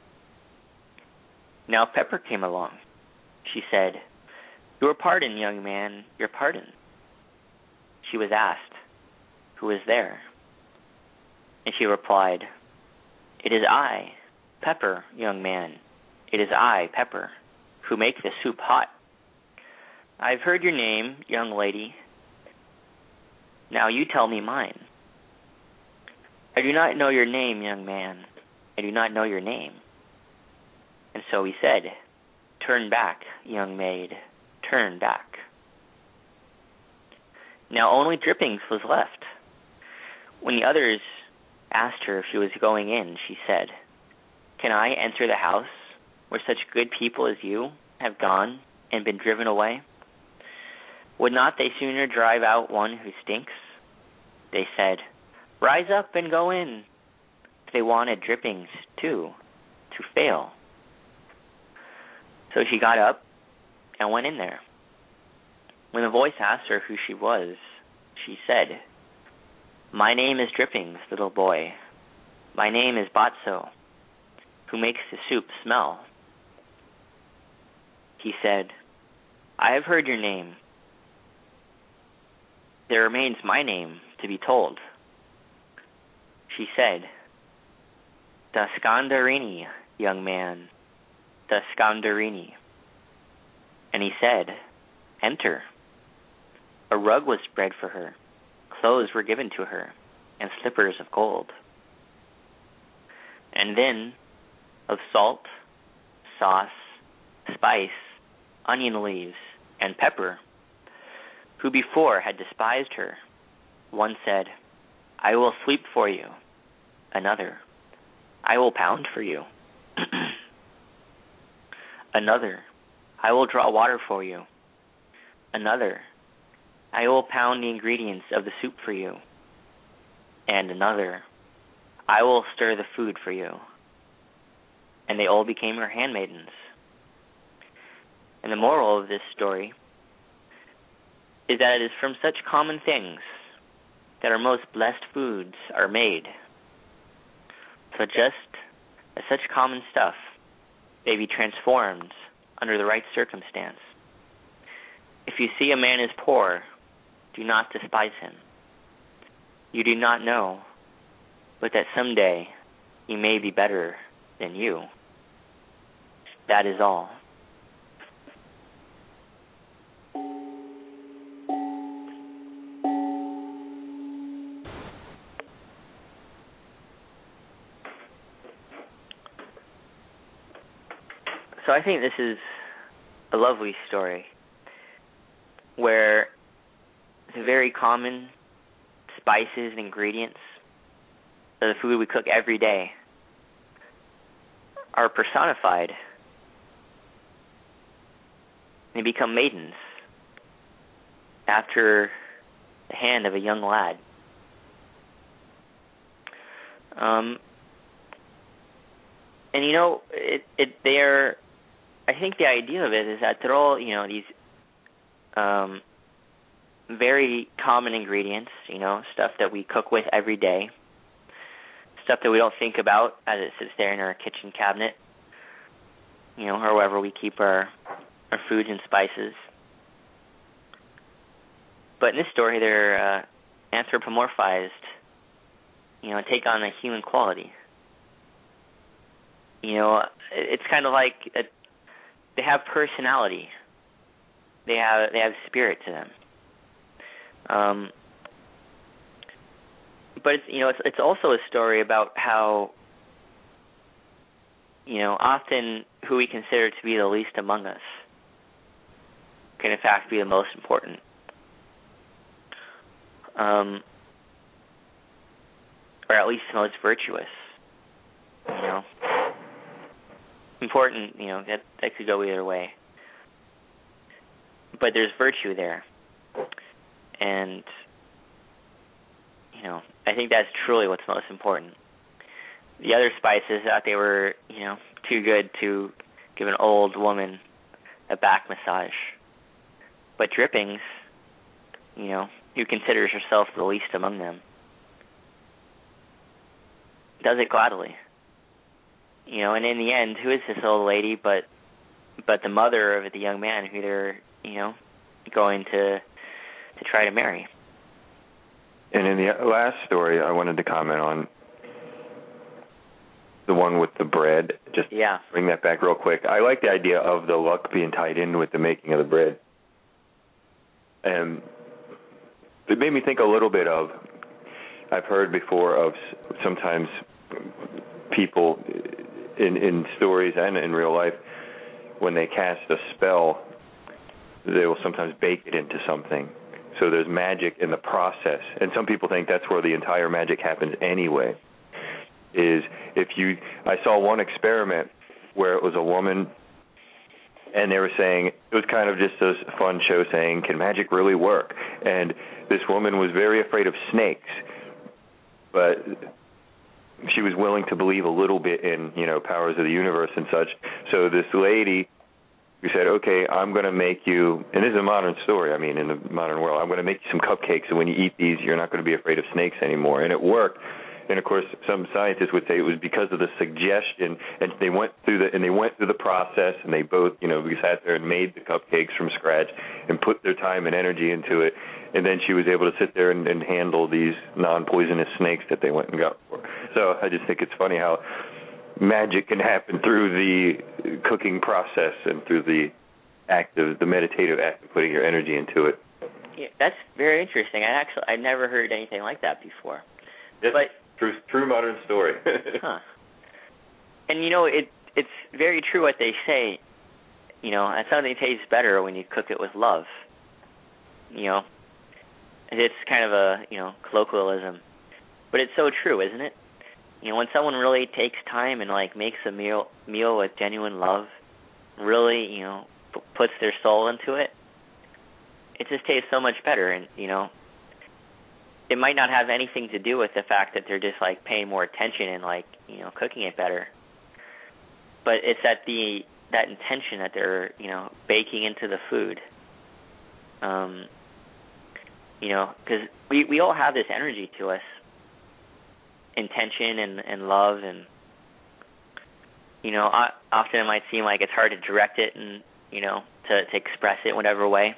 Now Pepper came along. She said, your pardon, young man, your pardon. She was asked, who is there? And she replied, it is I, Pepper, young man. It is I, Pepper, who make the soup hot. I've heard your name, young lady. Now you tell me mine. I do not know your name, young man. I do not know your name. And so he said, turn back, young maid, turn back. Now only Drippings was left. When the others asked her if she was going in, she said, can I enter the house where such good people as you have gone and been driven away? Would not they sooner drive out one who stinks? They said, rise up and go in. They wanted Drippings, too, to fail. So she got up and went in there. When the voice asked her who she was, she said, my name is Drippings, little boy. My name is Botso, who makes the soup smell. He said, I have heard your name. There remains my name to be told. She said, Daskandarini, young man, Daskandarini. And he said, enter. A rug was spread for her, clothes were given to her, and slippers of gold. And then, of salt, sauce, spice, onion leaves, and pepper, who before had despised her, one said, I will sweep for you. Another, I will pound for you. Another, I will draw water for you. Another, I will pound the ingredients of the soup for you. And another, I will stir the food for you. And they all became her handmaidens. And the moral of this story is that it is from such common things that our most blessed foods are made. So just as such common stuff may be transformed under the right circumstance. If you see a man is poor, do not despise him. You do not know, but that someday he may be better than you. That is all. So I think this is a lovely story where the very common spices and ingredients of the food we cook every day are personified. They become maidens. after the hand of a young lad. And I think the idea of it is that they're all, these very common ingredients, stuff that we cook with every day, stuff that we don't think about as it sits there in our kitchen cabinet, or wherever we keep our foods and spices. But in this story, they're anthropomorphized, take on a human quality. It's kind of like they have personality. They have spirit to them. But it's also a story about how often who we consider to be the least among us can in fact be the most important. Or at least the most virtuous. Important, that could go either way. But there's virtue there. And, I think that's truly what's most important. The other spices thought they were, too good to give an old woman a back massage. But drippings, who considers herself the least among them, does it gladly. And in the end, who is this old lady but the mother of the young man who they're, going to try to marry. And in the last story, I wanted to comment on the one with the bread. Just bring that back real quick. I like the idea of the luck being tied in with the making of the bread. And it made me think a little bit of, I've heard before of sometimes people in stories and in real life, when they cast a spell, they will sometimes bake it into something. So there's magic in the process. And some people think that's where the entire magic happens anyway. I saw one experiment where it was a woman, and they were saying, it was kind of just a fun show saying, can magic really work? And this woman was very afraid of snakes, but she was willing to believe a little bit in, powers of the universe and such. So this lady who said, okay, I'm going to make you, and this is a modern story, in the modern world, I'm going to make you some cupcakes, and when you eat these, you're not going to be afraid of snakes anymore. And it worked. And, of course, some scientists would say it was because of the suggestion, and they went through the process, and they both, sat there and made the cupcakes from scratch and put their time and energy into it. And then she was able to sit there and handle these non-poisonous snakes that they went and got for. So I just think it's funny how magic can happen through the cooking process and through the meditative act of putting your energy into it. Yeah, that's very interesting. I've never heard anything like that before. Yes, but true modern story. Huh. And it's very true what they say. And something tastes better when you cook it with love. It's kind of a colloquialism, but it's so true, isn't it? When someone really takes time and makes a meal with genuine love, really puts their soul into it, it just tastes so much better. And it might not have anything to do with the fact that they're just paying more attention and cooking it better, but it's that intention that they're baking into the food. Because we all have this energy to us, intention and love, and often it might seem like it's hard to direct it and to express it in whatever way.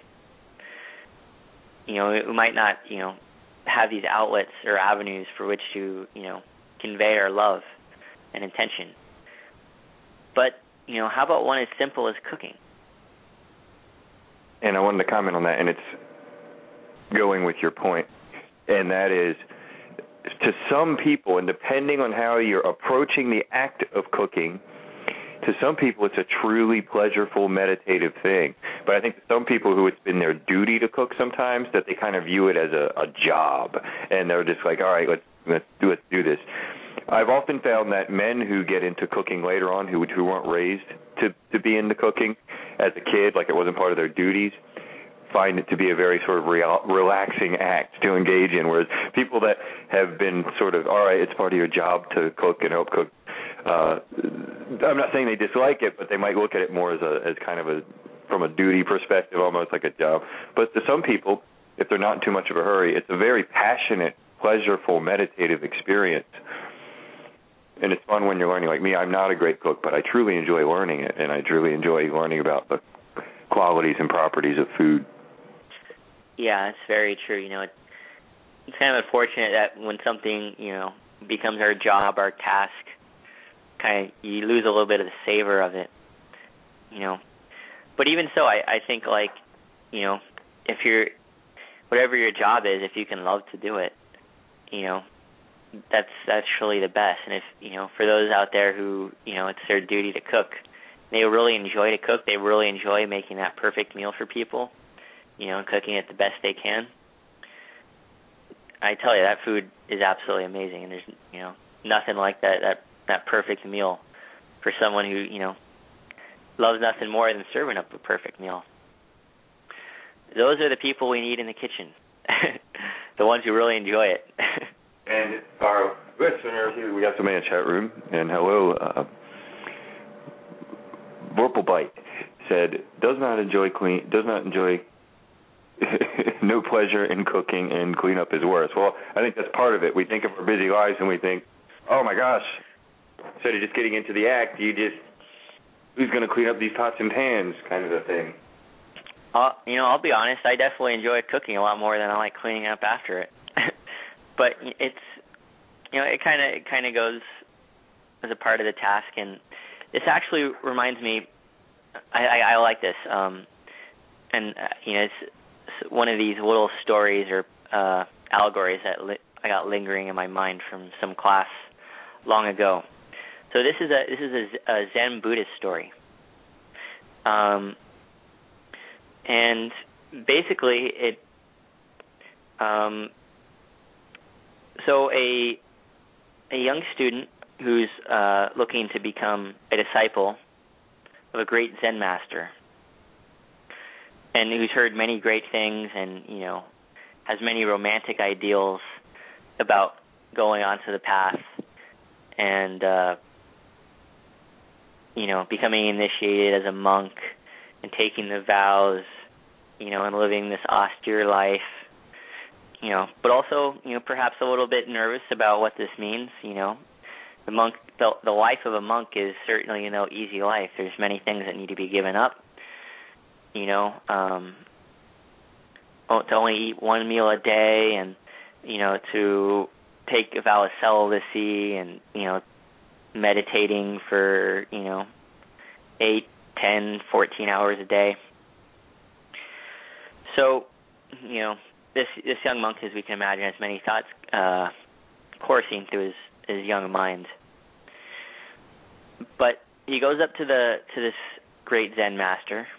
We might not have these outlets or avenues for which to convey our love and intention. But how about one as simple as cooking? And I wanted to comment on that, and it's going with your point, and that is, to some people, and depending on how you're approaching the act of cooking, to some people it's a truly pleasureful, meditative thing. But I think to some people who it's been their duty to cook sometimes, that they kind of view it as a job, and they're just like, all right, let's do this. I've often found that men who get into cooking later on, who weren't raised to be into cooking as a kid, like it wasn't part of their duties, find it to be a very sort of relaxing act to engage in, whereas people that have been sort of, all right, it's part of your job to cook and help cook, I'm not saying they dislike it, but they might look at it more as kind of from a duty perspective, almost like a job. But to some people, if they're not in too much of a hurry, it's a very passionate, pleasureful, meditative experience. And it's fun when you're learning. Like me, I'm not a great cook, but I truly enjoy learning it, and I truly enjoy learning about the qualities and properties of food. Yeah, it's very true. It's kind of unfortunate that when something, becomes our job, our task, you lose a little bit of the savor of it, But even so, I think, if whatever your job is, if you can love to do it, that's really the best. And if, for those out there who, it's their duty to cook, they really enjoy to cook, they really enjoy making that perfect meal for people, cooking it the best they can, I tell you, that food is absolutely amazing. And there's, nothing like that perfect meal for someone who, loves nothing more than serving up a perfect meal. Those are the people we need in the kitchen, the ones who really enjoy it. And our listeners, we got somebody in the chat room, and hello, Vorpalbite said, does not enjoy no pleasure in cooking, and cleanup is worse. Well, I think that's part of it. We think of our busy lives and we think, oh my gosh, instead of just getting into the act, who's going to clean up these pots and pans, kind of a thing. I'll be honest, I definitely enjoy cooking a lot more than I like cleaning up after it. But it's, it kind of goes as a part of the task, and this actually reminds me, I like this, it's one of these little stories or allegories that I got lingering in my mind from some class long ago. So this is a Zen Buddhist story, and basically it. So a young student who's looking to become a disciple of a great Zen master, and who's heard many great things, and has many romantic ideals about going onto the path, and becoming initiated as a monk, and taking the vows, and living this austere life. But also, perhaps a little bit nervous about what this means. The monk, the life of a monk is certainly no easy life. There's many things that need to be given up. To only eat one meal a day, and to take a vow of celibacy, and meditating for 8, 10, 14 hours a day. So, this young monk, as we can imagine, has many thoughts coursing through his young mind. But he goes up to this great Zen master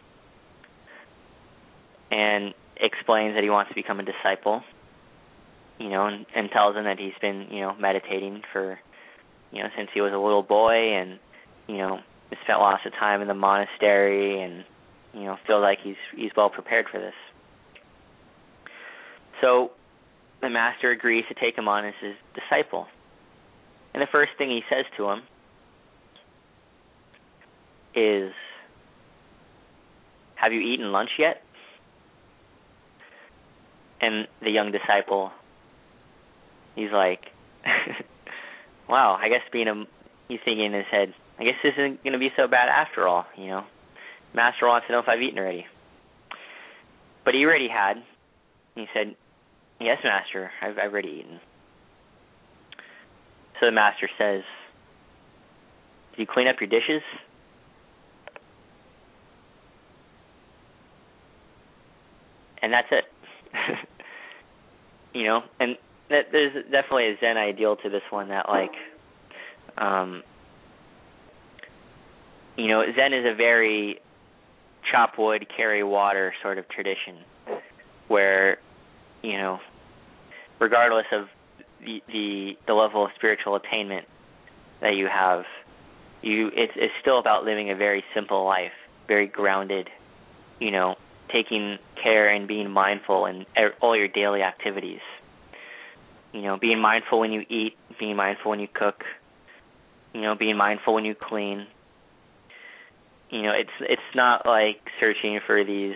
and explains that he wants to become a disciple, and tells him that he's been, meditating for, since he was a little boy, and, spent lots of time in the monastery, and, feels like he's well prepared for this. So the master agrees to take him on as his disciple. And the first thing he says to him is, "Have you eaten lunch yet?" And the young disciple, he's like, wow, I guess he's thinking in his head, I guess this isn't going to be so bad after all, Master wants to know if I've eaten already. But he already had. He said, "Yes, Master, I've already eaten." So the master says, "Did you clean up your dishes?" And that's it. And there's definitely a Zen ideal to this one that, Zen is a very chop wood, carry water sort of tradition where, regardless of the level of spiritual attainment that you have, it's still about living a very simple life, very grounded, taking care and being mindful in all your daily activities. Being mindful when you eat, being mindful when you cook, being mindful when you clean. It's not like searching for these,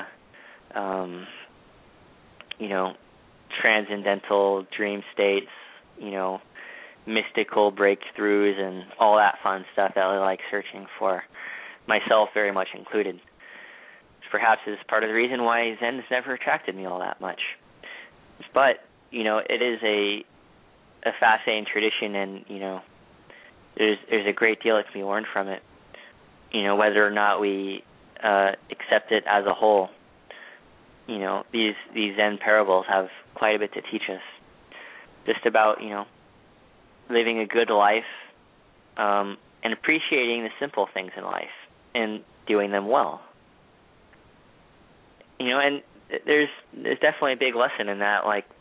transcendental dream states, mystical breakthroughs and all that fun stuff that I like searching for, myself very much included. Which perhaps is part of the reason why Zen has never attracted me all that much. But, it is a fascinating tradition, and, there's a great deal that can be learned from it, whether or not we accept it as a whole. These Zen parables have quite a bit to teach us, just about, living a good life, and appreciating the simple things in life and doing them well. And there's definitely a big lesson in that. Like,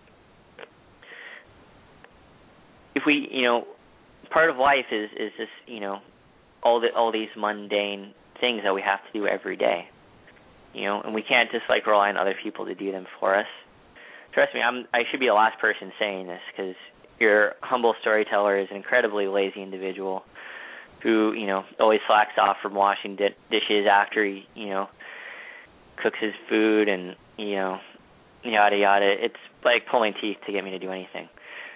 if we, part of life is just, all these mundane things that we have to do every day, and we can't just rely on other people to do them for us. Trust me, I should be the last person saying this, because your humble storyteller is an incredibly lazy individual who, always slacks off from washing dishes after he, cooks his food and, yada, yada. It's like pulling teeth to get me to do anything.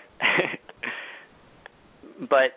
But,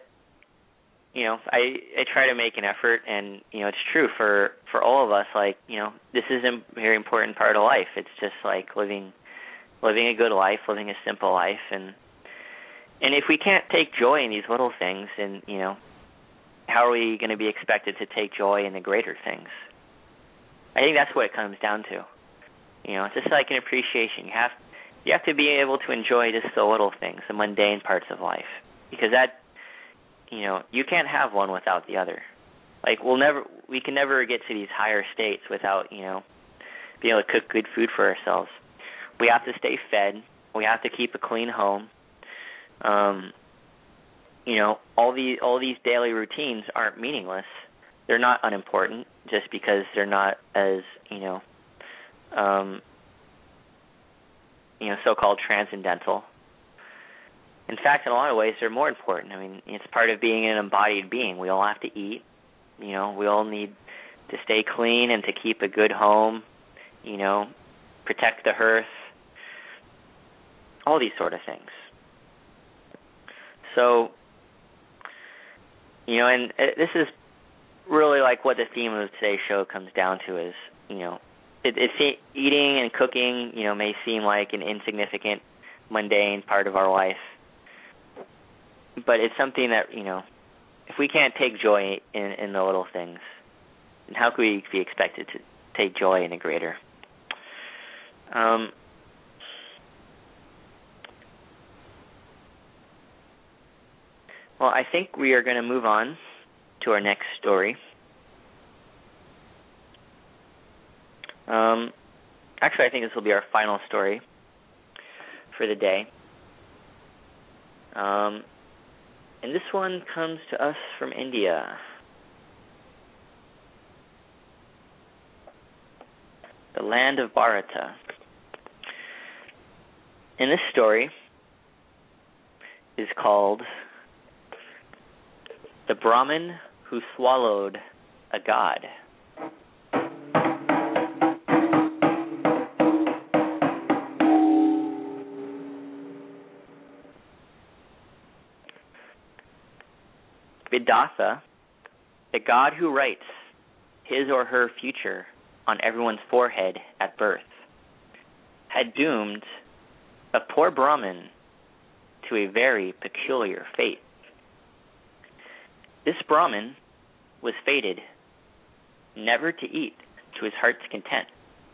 I try to make an effort, and, it's true for all of us. This is a very important part of life. It's just like living a good life, living a simple life, and if we can't take joy in these little things, then, how are we going to be expected to take joy in the greater things? I think that's what it comes down to. It's just like an appreciation. You have to be able to enjoy just the little things, the mundane parts of life, because that, you can't have one without the other. We can never get to these higher states without, being able to cook good food for ourselves. We have to stay fed. We have to keep a clean home. All these daily routines aren't meaningless. They're not unimportant just because they're not as, so-called transcendental. In fact, in a lot of ways, they're more important. I mean, it's part of being an embodied being. We all have to eat. We all need to stay clean and to keep a good home, protect the hearth, all these sort of things. So, and this is really like what the theme of today's show comes down to is, it's eating and cooking, may seem like an insignificant, mundane part of our life. But it's something that, if we can't take joy in the little things, then how can we be expected to take joy in the greater? Well, I think we are going to move on to our next story. Actually, I think this will be our final story for the day. And this one comes to us from India. The land of Bharata. And this story is called The Brahmin Who Swallowed a God. Vidatha, the god who writes his or her future on everyone's forehead at birth, had doomed a poor Brahmin to a very peculiar fate. This Brahmin was fated never to eat to his heart's content.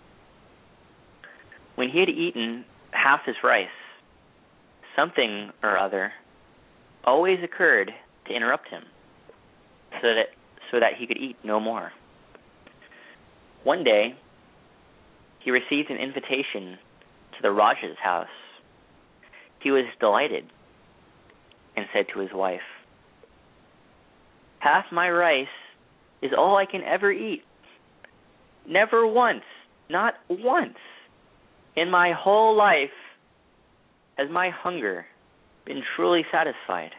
When he had eaten half his rice, something or other always occurred to interrupt him, so that he could eat no more. One day, he received an invitation to the Raja's house. He was delighted and said to his wife, "Half my rice is all I can ever eat. Never once, not once, In my whole life, has my hunger been truly satisfied?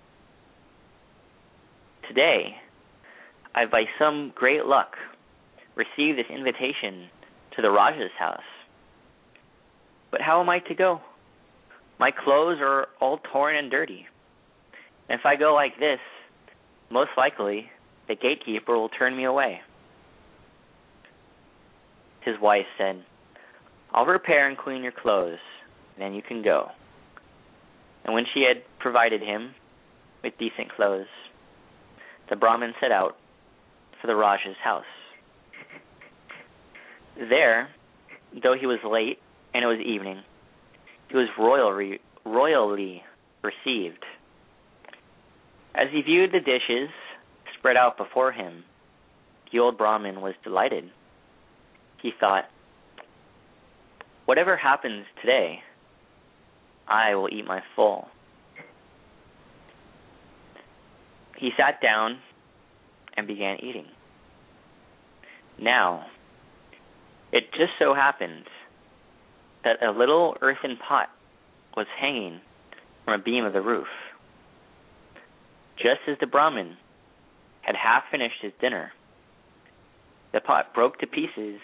Today, I, by some great luck, received this invitation to the Raja's house. But how am I to go? My clothes are all torn and dirty. And if I go like this, most likely the gatekeeper will turn me away. His wife said, I'll repair and clean your clothes, and then you can go. And when she had provided him with decent clothes, the Brahmin set out for the Raja's house. There, though he was late and it was evening, he was royally received. As he viewed the dishes spread out before him, the old Brahmin was delighted. He thought, whatever happens today, I will eat my full. He sat down and began eating. Now, it just so happened that a little earthen pot was hanging from a beam of the roof. Just as the Brahmin had half finished his dinner, the pot broke to pieces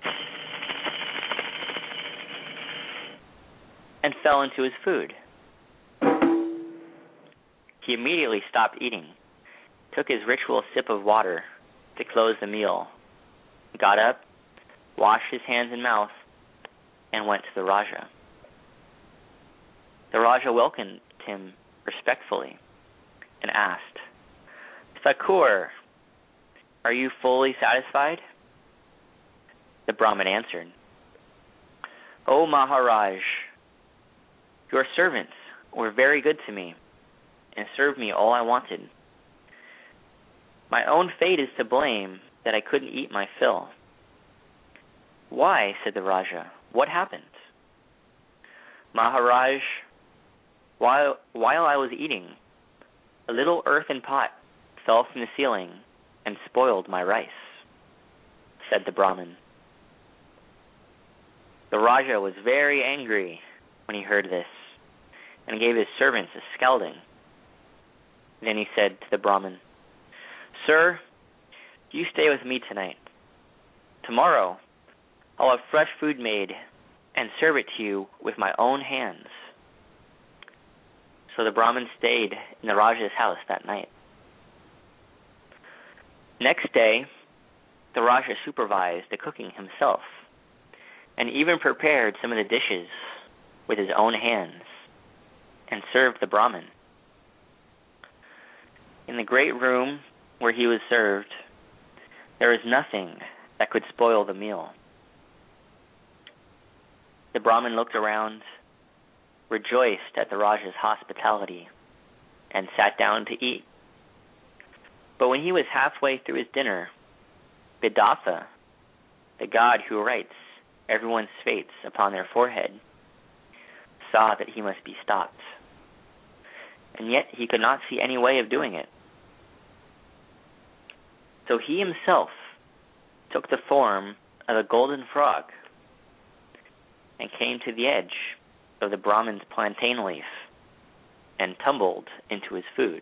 and fell into his food. He immediately stopped eating, took his ritual sip of water to close the meal, got up, washed his hands and mouth, and went to the Raja. The Raja welcomed him respectfully and asked, Thakur, are you fully satisfied? The Brahmin answered, O Maharaj, your servants were very good to me and served me all I wanted. My own fate is to blame that I couldn't eat my fill. Why? Said the Raja. What happened? Maharaj, while I was eating, a little earthen pot fell from the ceiling and spoiled my rice, said the Brahmin. The Raja was very angry when he heard this and gave his servants a scolding. Then he said to the Brahmin, Sir, you stay with me tonight. Tomorrow, I'll have fresh food made and serve it to you with my own hands. So the Brahmin stayed in the Raja's house that night. Next day, the Raja supervised the cooking himself and even prepared some of the dishes with his own hands and served the Brahmin. In the great room where he was served, there was nothing that could spoil the meal. The Brahmin looked around, rejoiced at the Raja's hospitality, and sat down to eat. But when he was halfway through his dinner, Vidatha, the god who writes everyone's fates upon their forehead, saw that he must be stopped. And yet he could not see any way of doing it. So he himself took the form of a golden frog and came to the edge of the Brahmin's plantain leaf and tumbled into his food.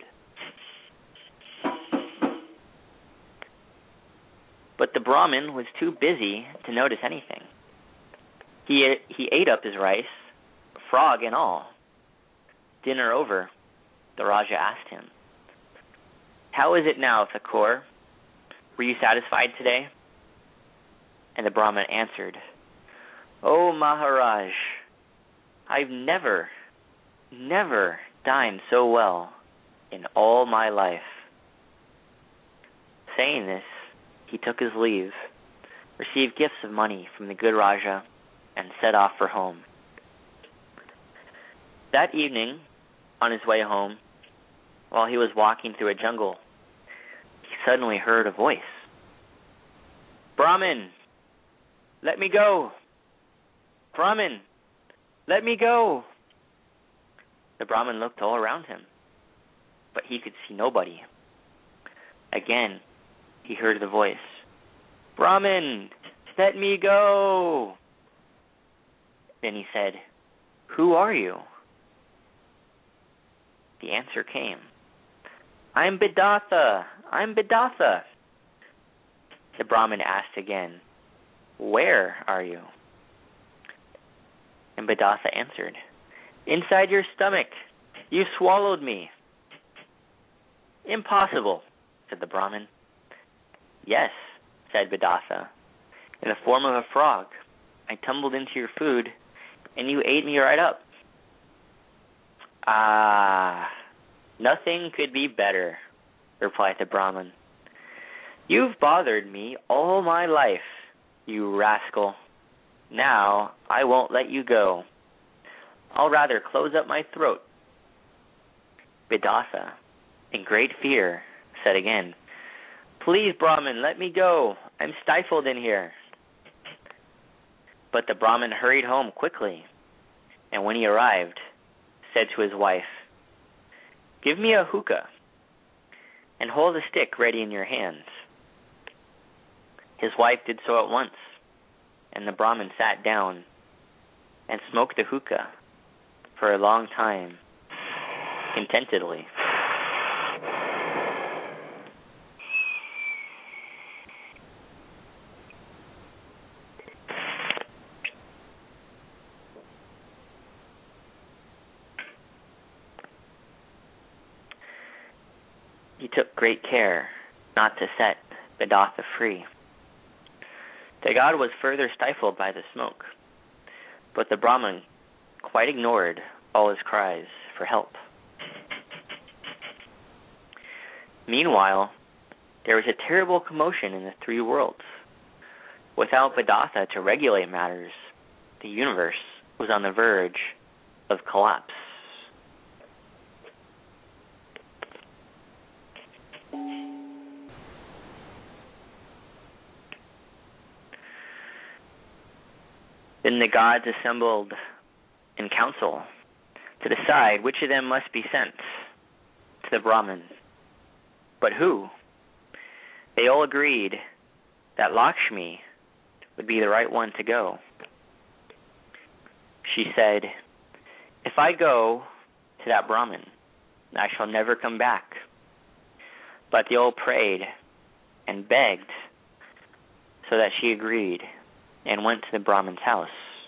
But the Brahmin was too busy to notice anything. He ate up his rice, frog and all. Dinner over, the Raja asked him, How is it now, Thakur? Were you satisfied today? And the Brahmin answered, O Maharaj, I've never dined so well in all my life. Saying this, he took his leave, received gifts of money from the good Raja, and set off for home. That evening, on his way home, while he was walking through a jungle, he suddenly heard a voice. Brahmin, let me go. Brahmin, let me go. The Brahmin looked all around him, but he could see nobody. Again, he heard the voice. Brahmin, let me go. Then he said, "Who are you?" The answer came, "I'm Bidatha. I'm Bidatha." The Brahmin asked again, "Where are you?" And Bidatha answered, "Inside your stomach. You swallowed me." "Impossible," said the Brahmin. "Yes," said Bidatha. "In the form of a frog, I tumbled into your food, and you ate me right up." "Ah, nothing could be better," replied the Brahmin. "You've bothered me all my life, you rascal. Now I won't let you go. I'll rather close up my throat." Bidatha, in great fear, said again, "Please, Brahmin, let me go. I'm stifled in here." But the Brahmin hurried home quickly, and when he arrived, said to his wife, "Give me a hookah, and hold a stick ready in your hands." His wife did so at once, and the Brahmin sat down and smoked the hookah for a long time, contentedly. He took great care not to set Bidatha free. The god was further stifled by the smoke, but the Brahmin quite ignored all his cries for help. Meanwhile, there was a terrible commotion in the three worlds. Without Bidatha to regulate matters, the universe was on the verge of collapse. Then the gods assembled in council to decide which of them must be sent to the Brahmin. But who? They all agreed that Lakshmi would be the right one to go. She said, "If I go to that Brahmin, I shall never come back." But they all prayed and begged, so that she agreed and went to the Brahmin's house.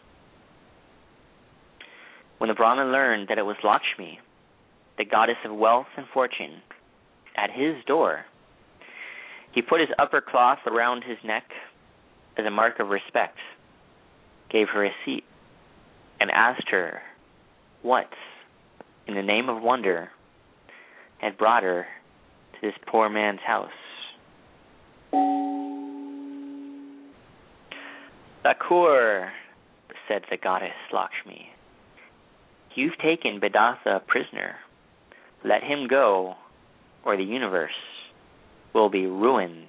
When the Brahmin learned that it was Lakshmi, the goddess of wealth and fortune, at his door, he put his upper cloth around his neck as a mark of respect, gave her a seat, and asked her what, in the name of wonder, had brought her to this poor man's house. "Thakur," said the goddess Lakshmi, "you've taken Bidatha prisoner. Let him go, or the universe will be ruined."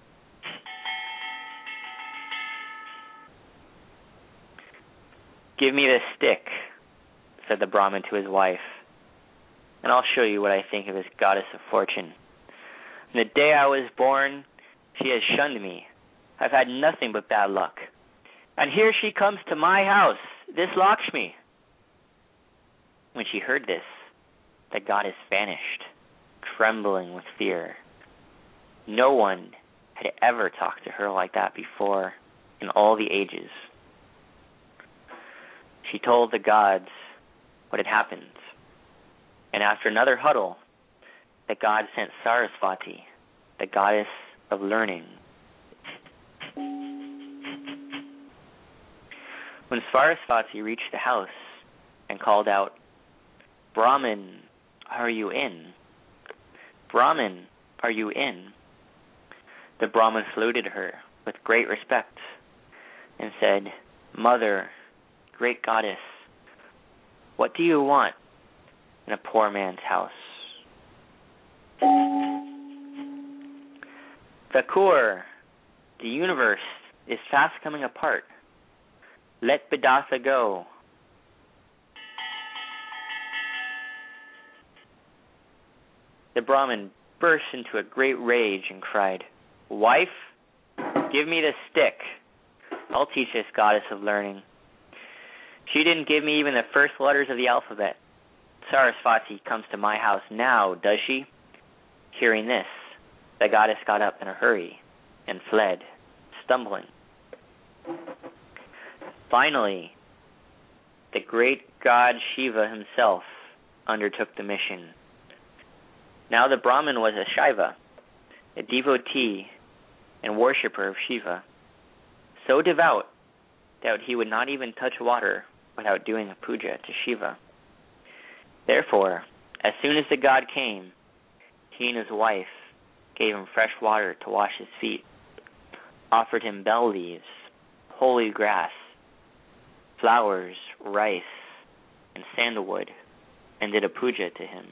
"Give me this stick," said the Brahmin to his wife, "and I'll show you what I think of this goddess of fortune. From the day I was born, she has shunned me. I've had nothing but bad luck. And here she comes to my house, this Lakshmi." When she heard this, the goddess vanished, trembling with fear. No one had ever talked to her like that before in all the ages. She told the gods what had happened, and after another huddle, the gods sent Sarasvati, the goddess of learning. When Sarasvati reached the house and called out, "Brahmin, are you in? Brahmin, are you in?" the Brahmin saluted her with great respect and said, "Mother, great goddess, what do you want in a poor man's house?" "Thakur, the universe is fast coming apart. Let Bidatha go." The Brahmin burst into a great rage and cried, "Wife, give me the stick. I'll teach this goddess of learning." She didn't give me even the first letters of the alphabet. Sarasvati comes to my house now, does she? Hearing this, the goddess got up in a hurry and fled, stumbling. Finally, the great god Shiva himself undertook the mission. Now the Brahmin was a Shaiva, a devotee and worshipper of Shiva, so devout that he would not even touch water without doing a puja to Shiva. Therefore, as soon as the god came, he and his wife gave him fresh water to wash his feet, offered him bell leaves, holy grass, flowers, rice, and sandalwood, and did a puja to him.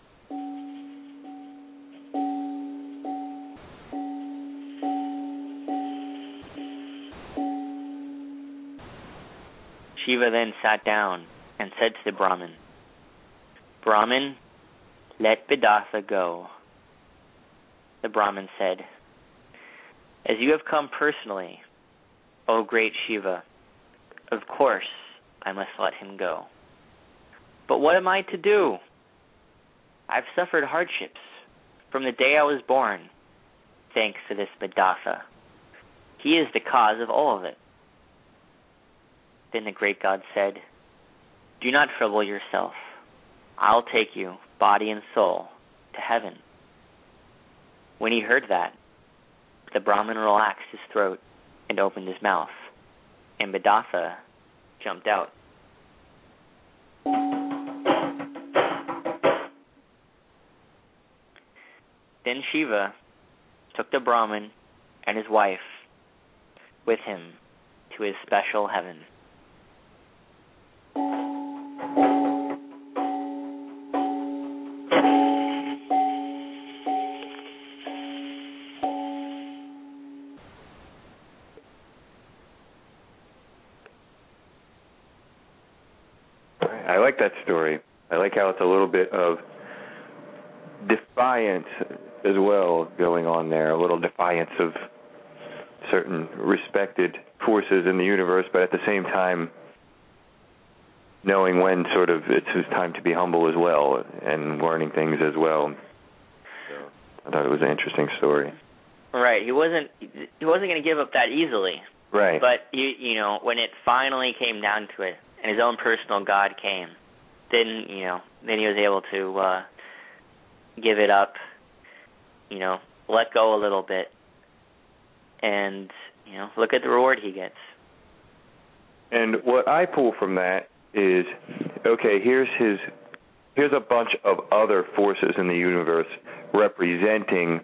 Shiva then sat down and said to the Brahmin, "Brahmin, let Bidatha go." The Brahmin said, "As you have come personally, O great Shiva, of course I must let him go. But what am I to do? I've suffered hardships from the day I was born, thanks to this Bidatha. He is the cause of all of it." Then the great god said, "Do not trouble yourself. I'll take you, body and soul, to heaven." When he heard that, the Brahmin relaxed his throat and opened his mouth, and Bidatha jumped out. Then Shiva took the Brahmin and his wife with him to his special heaven. I like that story. I like how it's a little bit of defiance as well going on there, a little defiance of certain respected forces in the universe, but at the same time knowing when sort of it's his time to be humble as well and learning things as well. So I thought it was an interesting story. Right. He wasn't going to give up that easily. Right. But you know, when it finally came down to it, and his own personal God came, then he was able to give it up, let go a little bit, and look at the reward he gets. And what I pull from that is, okay, here's a bunch of other forces in the universe representing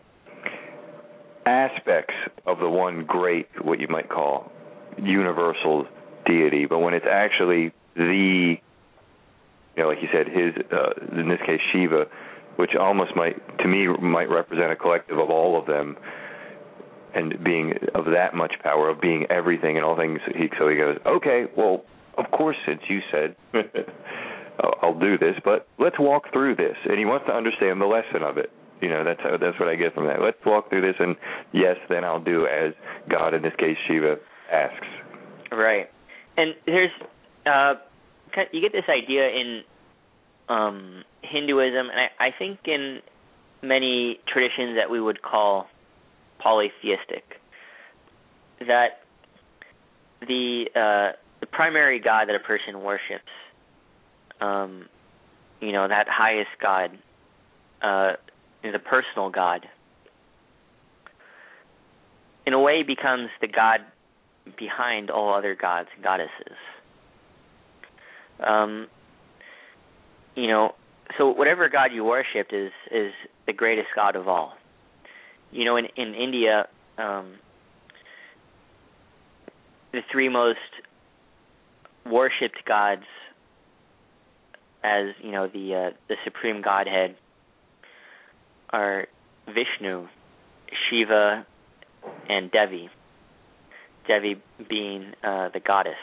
aspects of the one great, what you might call, universal deity. But when it's actually the, like you said, his, in this case, Shiva, which almost might represent a collective of all of them, and being of that much power, of being everything and all things. So he goes, okay, well, of course, since you said, I'll do this, but let's walk through this. And he wants to understand the lesson of it. That's what I get from that. Let's walk through this, and yes, then I'll do as God, in this case, Shiva, asks. Right. And there's, you get this idea in Hinduism, and I think in many traditions that we would call polytheistic, that the primary God that a person worships, that highest God, the personal God, in a way becomes the God behind all other gods and goddesses. So whatever God you worship is the greatest God of all. In India, the three most worshipped gods as, the supreme Godhead are Vishnu, Shiva, and Devi. Devi being the goddess.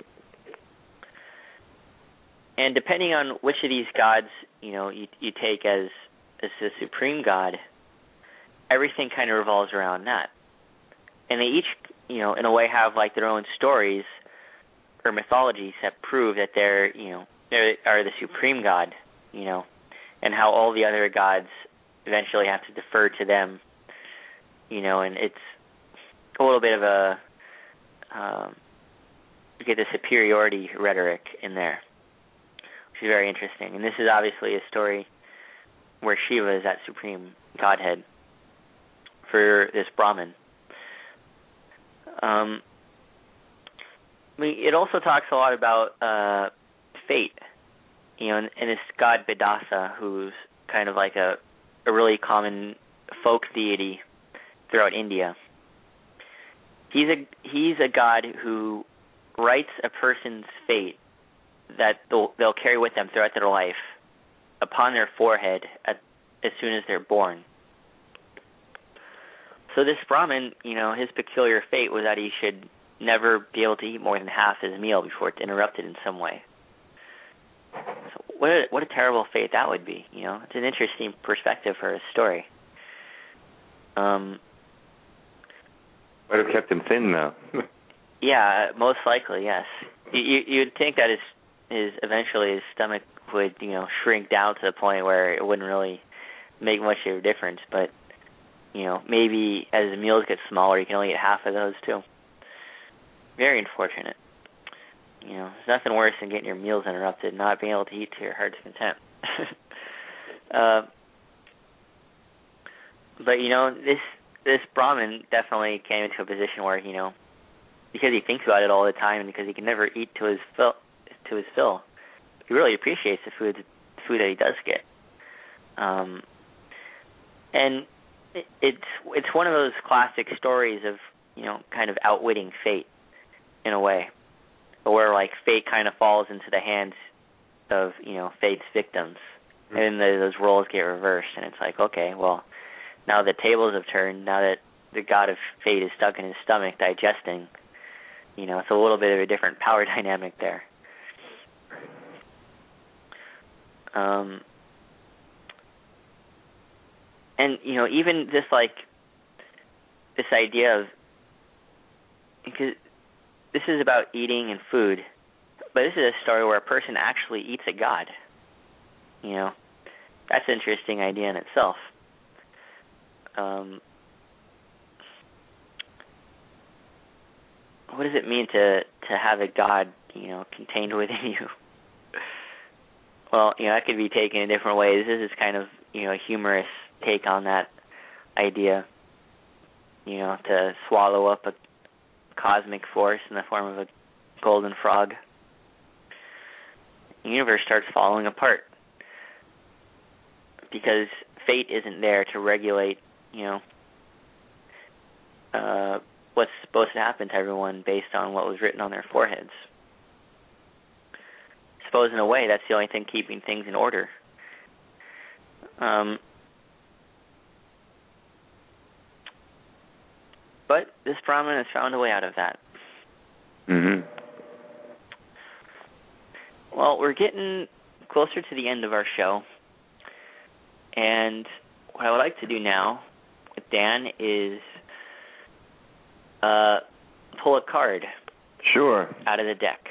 And depending on which of these gods, you take as the supreme God, everything kind of revolves around that. And they each, in a way have like their own stories or mythologies that prove that they are the supreme God, and how all the other gods eventually have to defer to them, and it's a little bit of you get the superiority rhetoric in there, which is very interesting. And this is obviously a story where Shiva is that supreme godhead for this Brahmin. It also talks a lot about fate, and this god Vidasa, who's kind of like a really common folk deity throughout India. He's a god who writes a person's fate that they'll carry with them throughout their life upon their forehead as soon as they're born. So this Brahmin, his peculiar fate was that he should never be able to eat more than half his meal before it's interrupted in some way. So what a terrible fate that would be, It's an interesting perspective for a story. Might have kept him thin, though. Yeah, most likely, yes. You'd think that eventually his stomach would, shrink down to the point where it wouldn't really make much of a difference, but maybe as the meals get smaller, you can only eat half of those too. Very unfortunate. There's nothing worse than getting your meals interrupted, not being able to eat to your heart's content. But this Brahmin definitely came into a position where because he thinks about it all the time and because he can never eat to his fill, he really appreciates the food that he does get. And it's one of those classic stories of kind of outwitting fate in a way, where like fate kind of falls into the hands of fate's victims, and then those roles get reversed, and it's like, okay, well, now the tables have turned. Now that the god of fate is stuck in his stomach digesting, it's a little bit of a different power dynamic there. And even this idea of, because this is about eating and food, but this is a story where a person actually eats a god. That's an interesting idea in itself. What does it mean to have a god, contained within you? Well, that could be taken in different ways. This is kind of, a humorous take on that idea, to swallow up a cosmic force in the form of a golden frog. The universe starts falling apart because fate isn't there to regulate, what's supposed to happen to everyone based on what was written on their foreheads. I suppose in a way that's the only thing keeping things in order. But this Brahmin has found a way out of that. Mm-hmm. Well, we're getting closer to the end of our show, and what I would like to do now with Dan is pull a card. Sure. Out of the deck.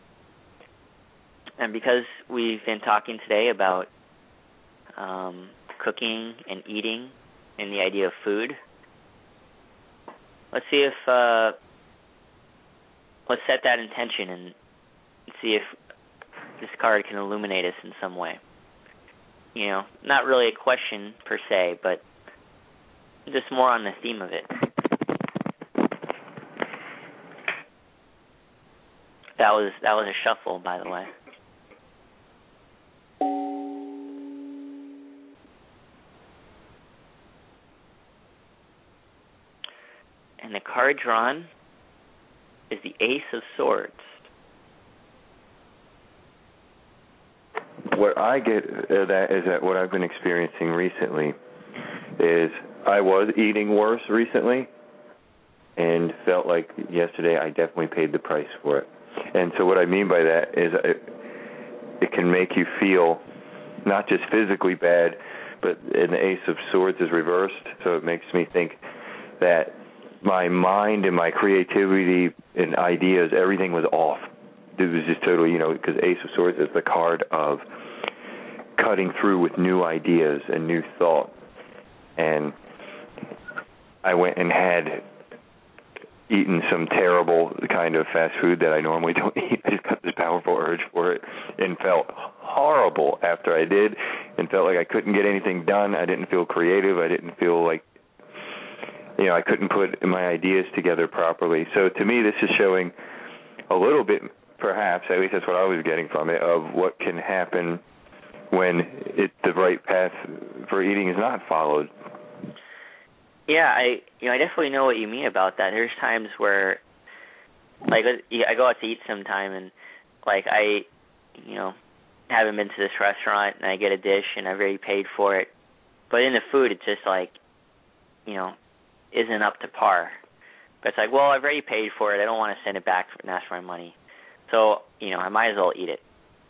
And because we've been talking today about cooking and eating and the idea of food, let's see if let's set that intention and see if this card can illuminate us in some way. Not really a question per se, but just more on the theme of it. That was a shuffle, by the way. And the card drawn is the Ace of Swords. What I get that what I've been experiencing recently is I was eating worse recently and felt like yesterday I definitely paid the price for it. And so what I mean by that is it can make you feel not just physically bad, but the Ace of Swords is reversed, so it makes me think that my mind and my creativity and ideas, everything was off. was just totally, because Ace of Swords is the card of cutting through with new ideas and new thought. And I went and had eaten some terrible kind of fast food that I normally don't eat. I just got this powerful urge for it and felt horrible after I did, and felt like I couldn't get anything done. I didn't feel creative. I didn't feel like, I couldn't put my ideas together properly. So to me, this is showing a little bit, perhaps, at least that's what I was getting from it, of what can happen when the right path for eating is not followed. Yeah, I definitely know what you mean about that. There's times where, like, I go out to eat sometime, and, like, I, haven't been to this restaurant, and I get a dish, and I've already paid for it. But in the food, it's just, like, isn't up to par. But it's like, well, I've already paid for it. I don't want to send it back and ask for my money. So, I might as well eat it.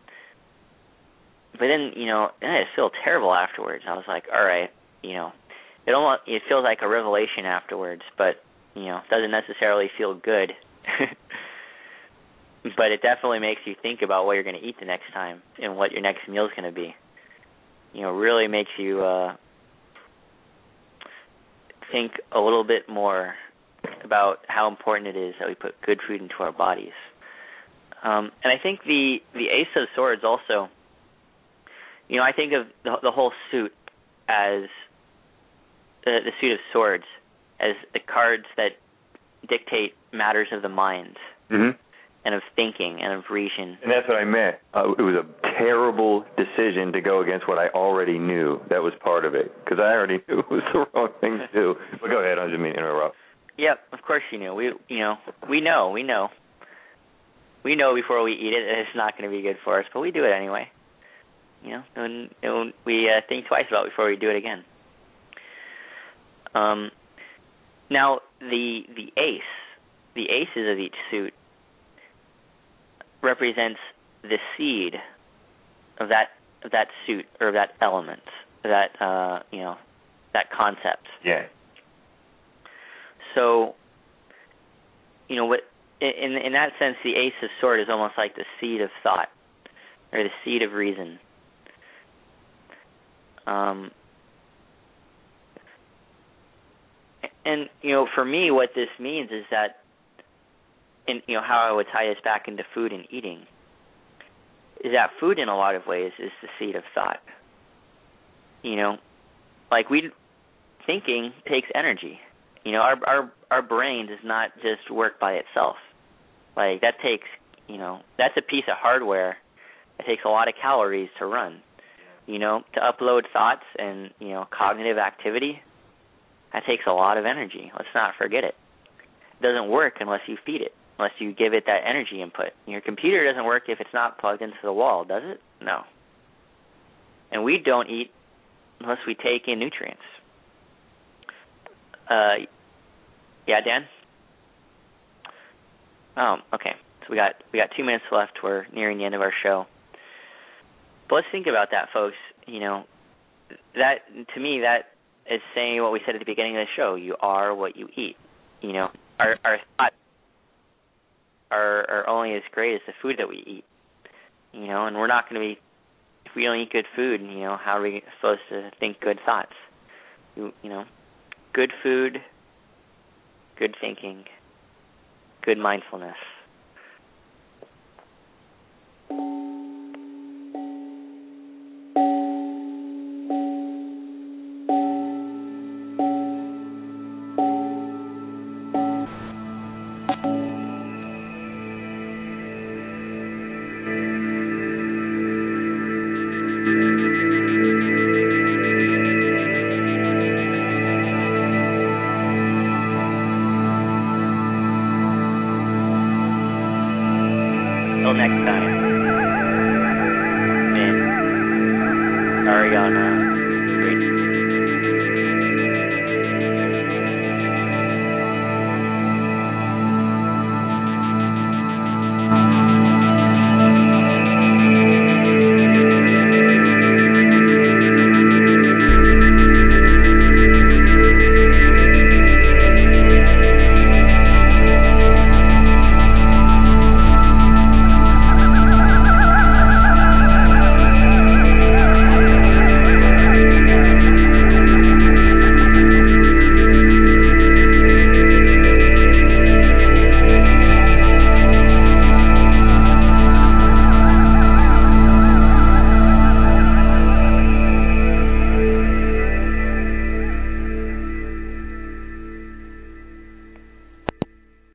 But then, I just feel terrible afterwards. I was like, all right, it feels like a revelation afterwards, but, doesn't necessarily feel good. But it definitely makes you think about what you're going to eat the next time and what your next meal is going to be. Really makes you think a little bit more about how important it is that we put good food into our bodies. And I think the Ace of Swords also, I think of the whole suit as the suit of swords as the cards that dictate matters of the mind. Mm-hmm. And of thinking and of reason. And that's what I meant. It was a terrible decision to go against what I already knew. That was part of it, because I already knew it was the wrong thing to do. But go ahead, I didn't mean to interrupt. Yep, of course you knew. We know. We know before we eat it that it's not going to be good for us, but we do it anyway. And we think twice about it before we do it again. Now the aces of each suit represents the seed of that suit or that element, that that concept. Yeah. So, what in that sense, the Ace of Swords is almost like the seed of thought or the seed of reason. And for me, what this means is that. And how I would tie this back into food and eating is that food, in a lot of ways, is the seed of thought. Like thinking takes energy. Our brain does not just work by itself. Like that takes, that's a piece of hardware. It takes a lot of calories to run. To upload thoughts and cognitive activity, that takes a lot of energy. Let's not forget it. It doesn't work unless you feed it. Unless you give it that energy input. Your computer doesn't work if it's not plugged into the wall, does it? No. And we don't eat unless we take in nutrients. Yeah, Dan? Oh, okay. So we got 2 minutes left. We're nearing the end of our show. But let's think about that, folks. That to me, that is saying what we said at the beginning of the show. You are what you eat. Our thoughts are only as great as the food that we eat, and we're not going to be, if we don't eat good food, how are we supposed to think good thoughts? Good food, good thinking, good mindfulness. Until next time.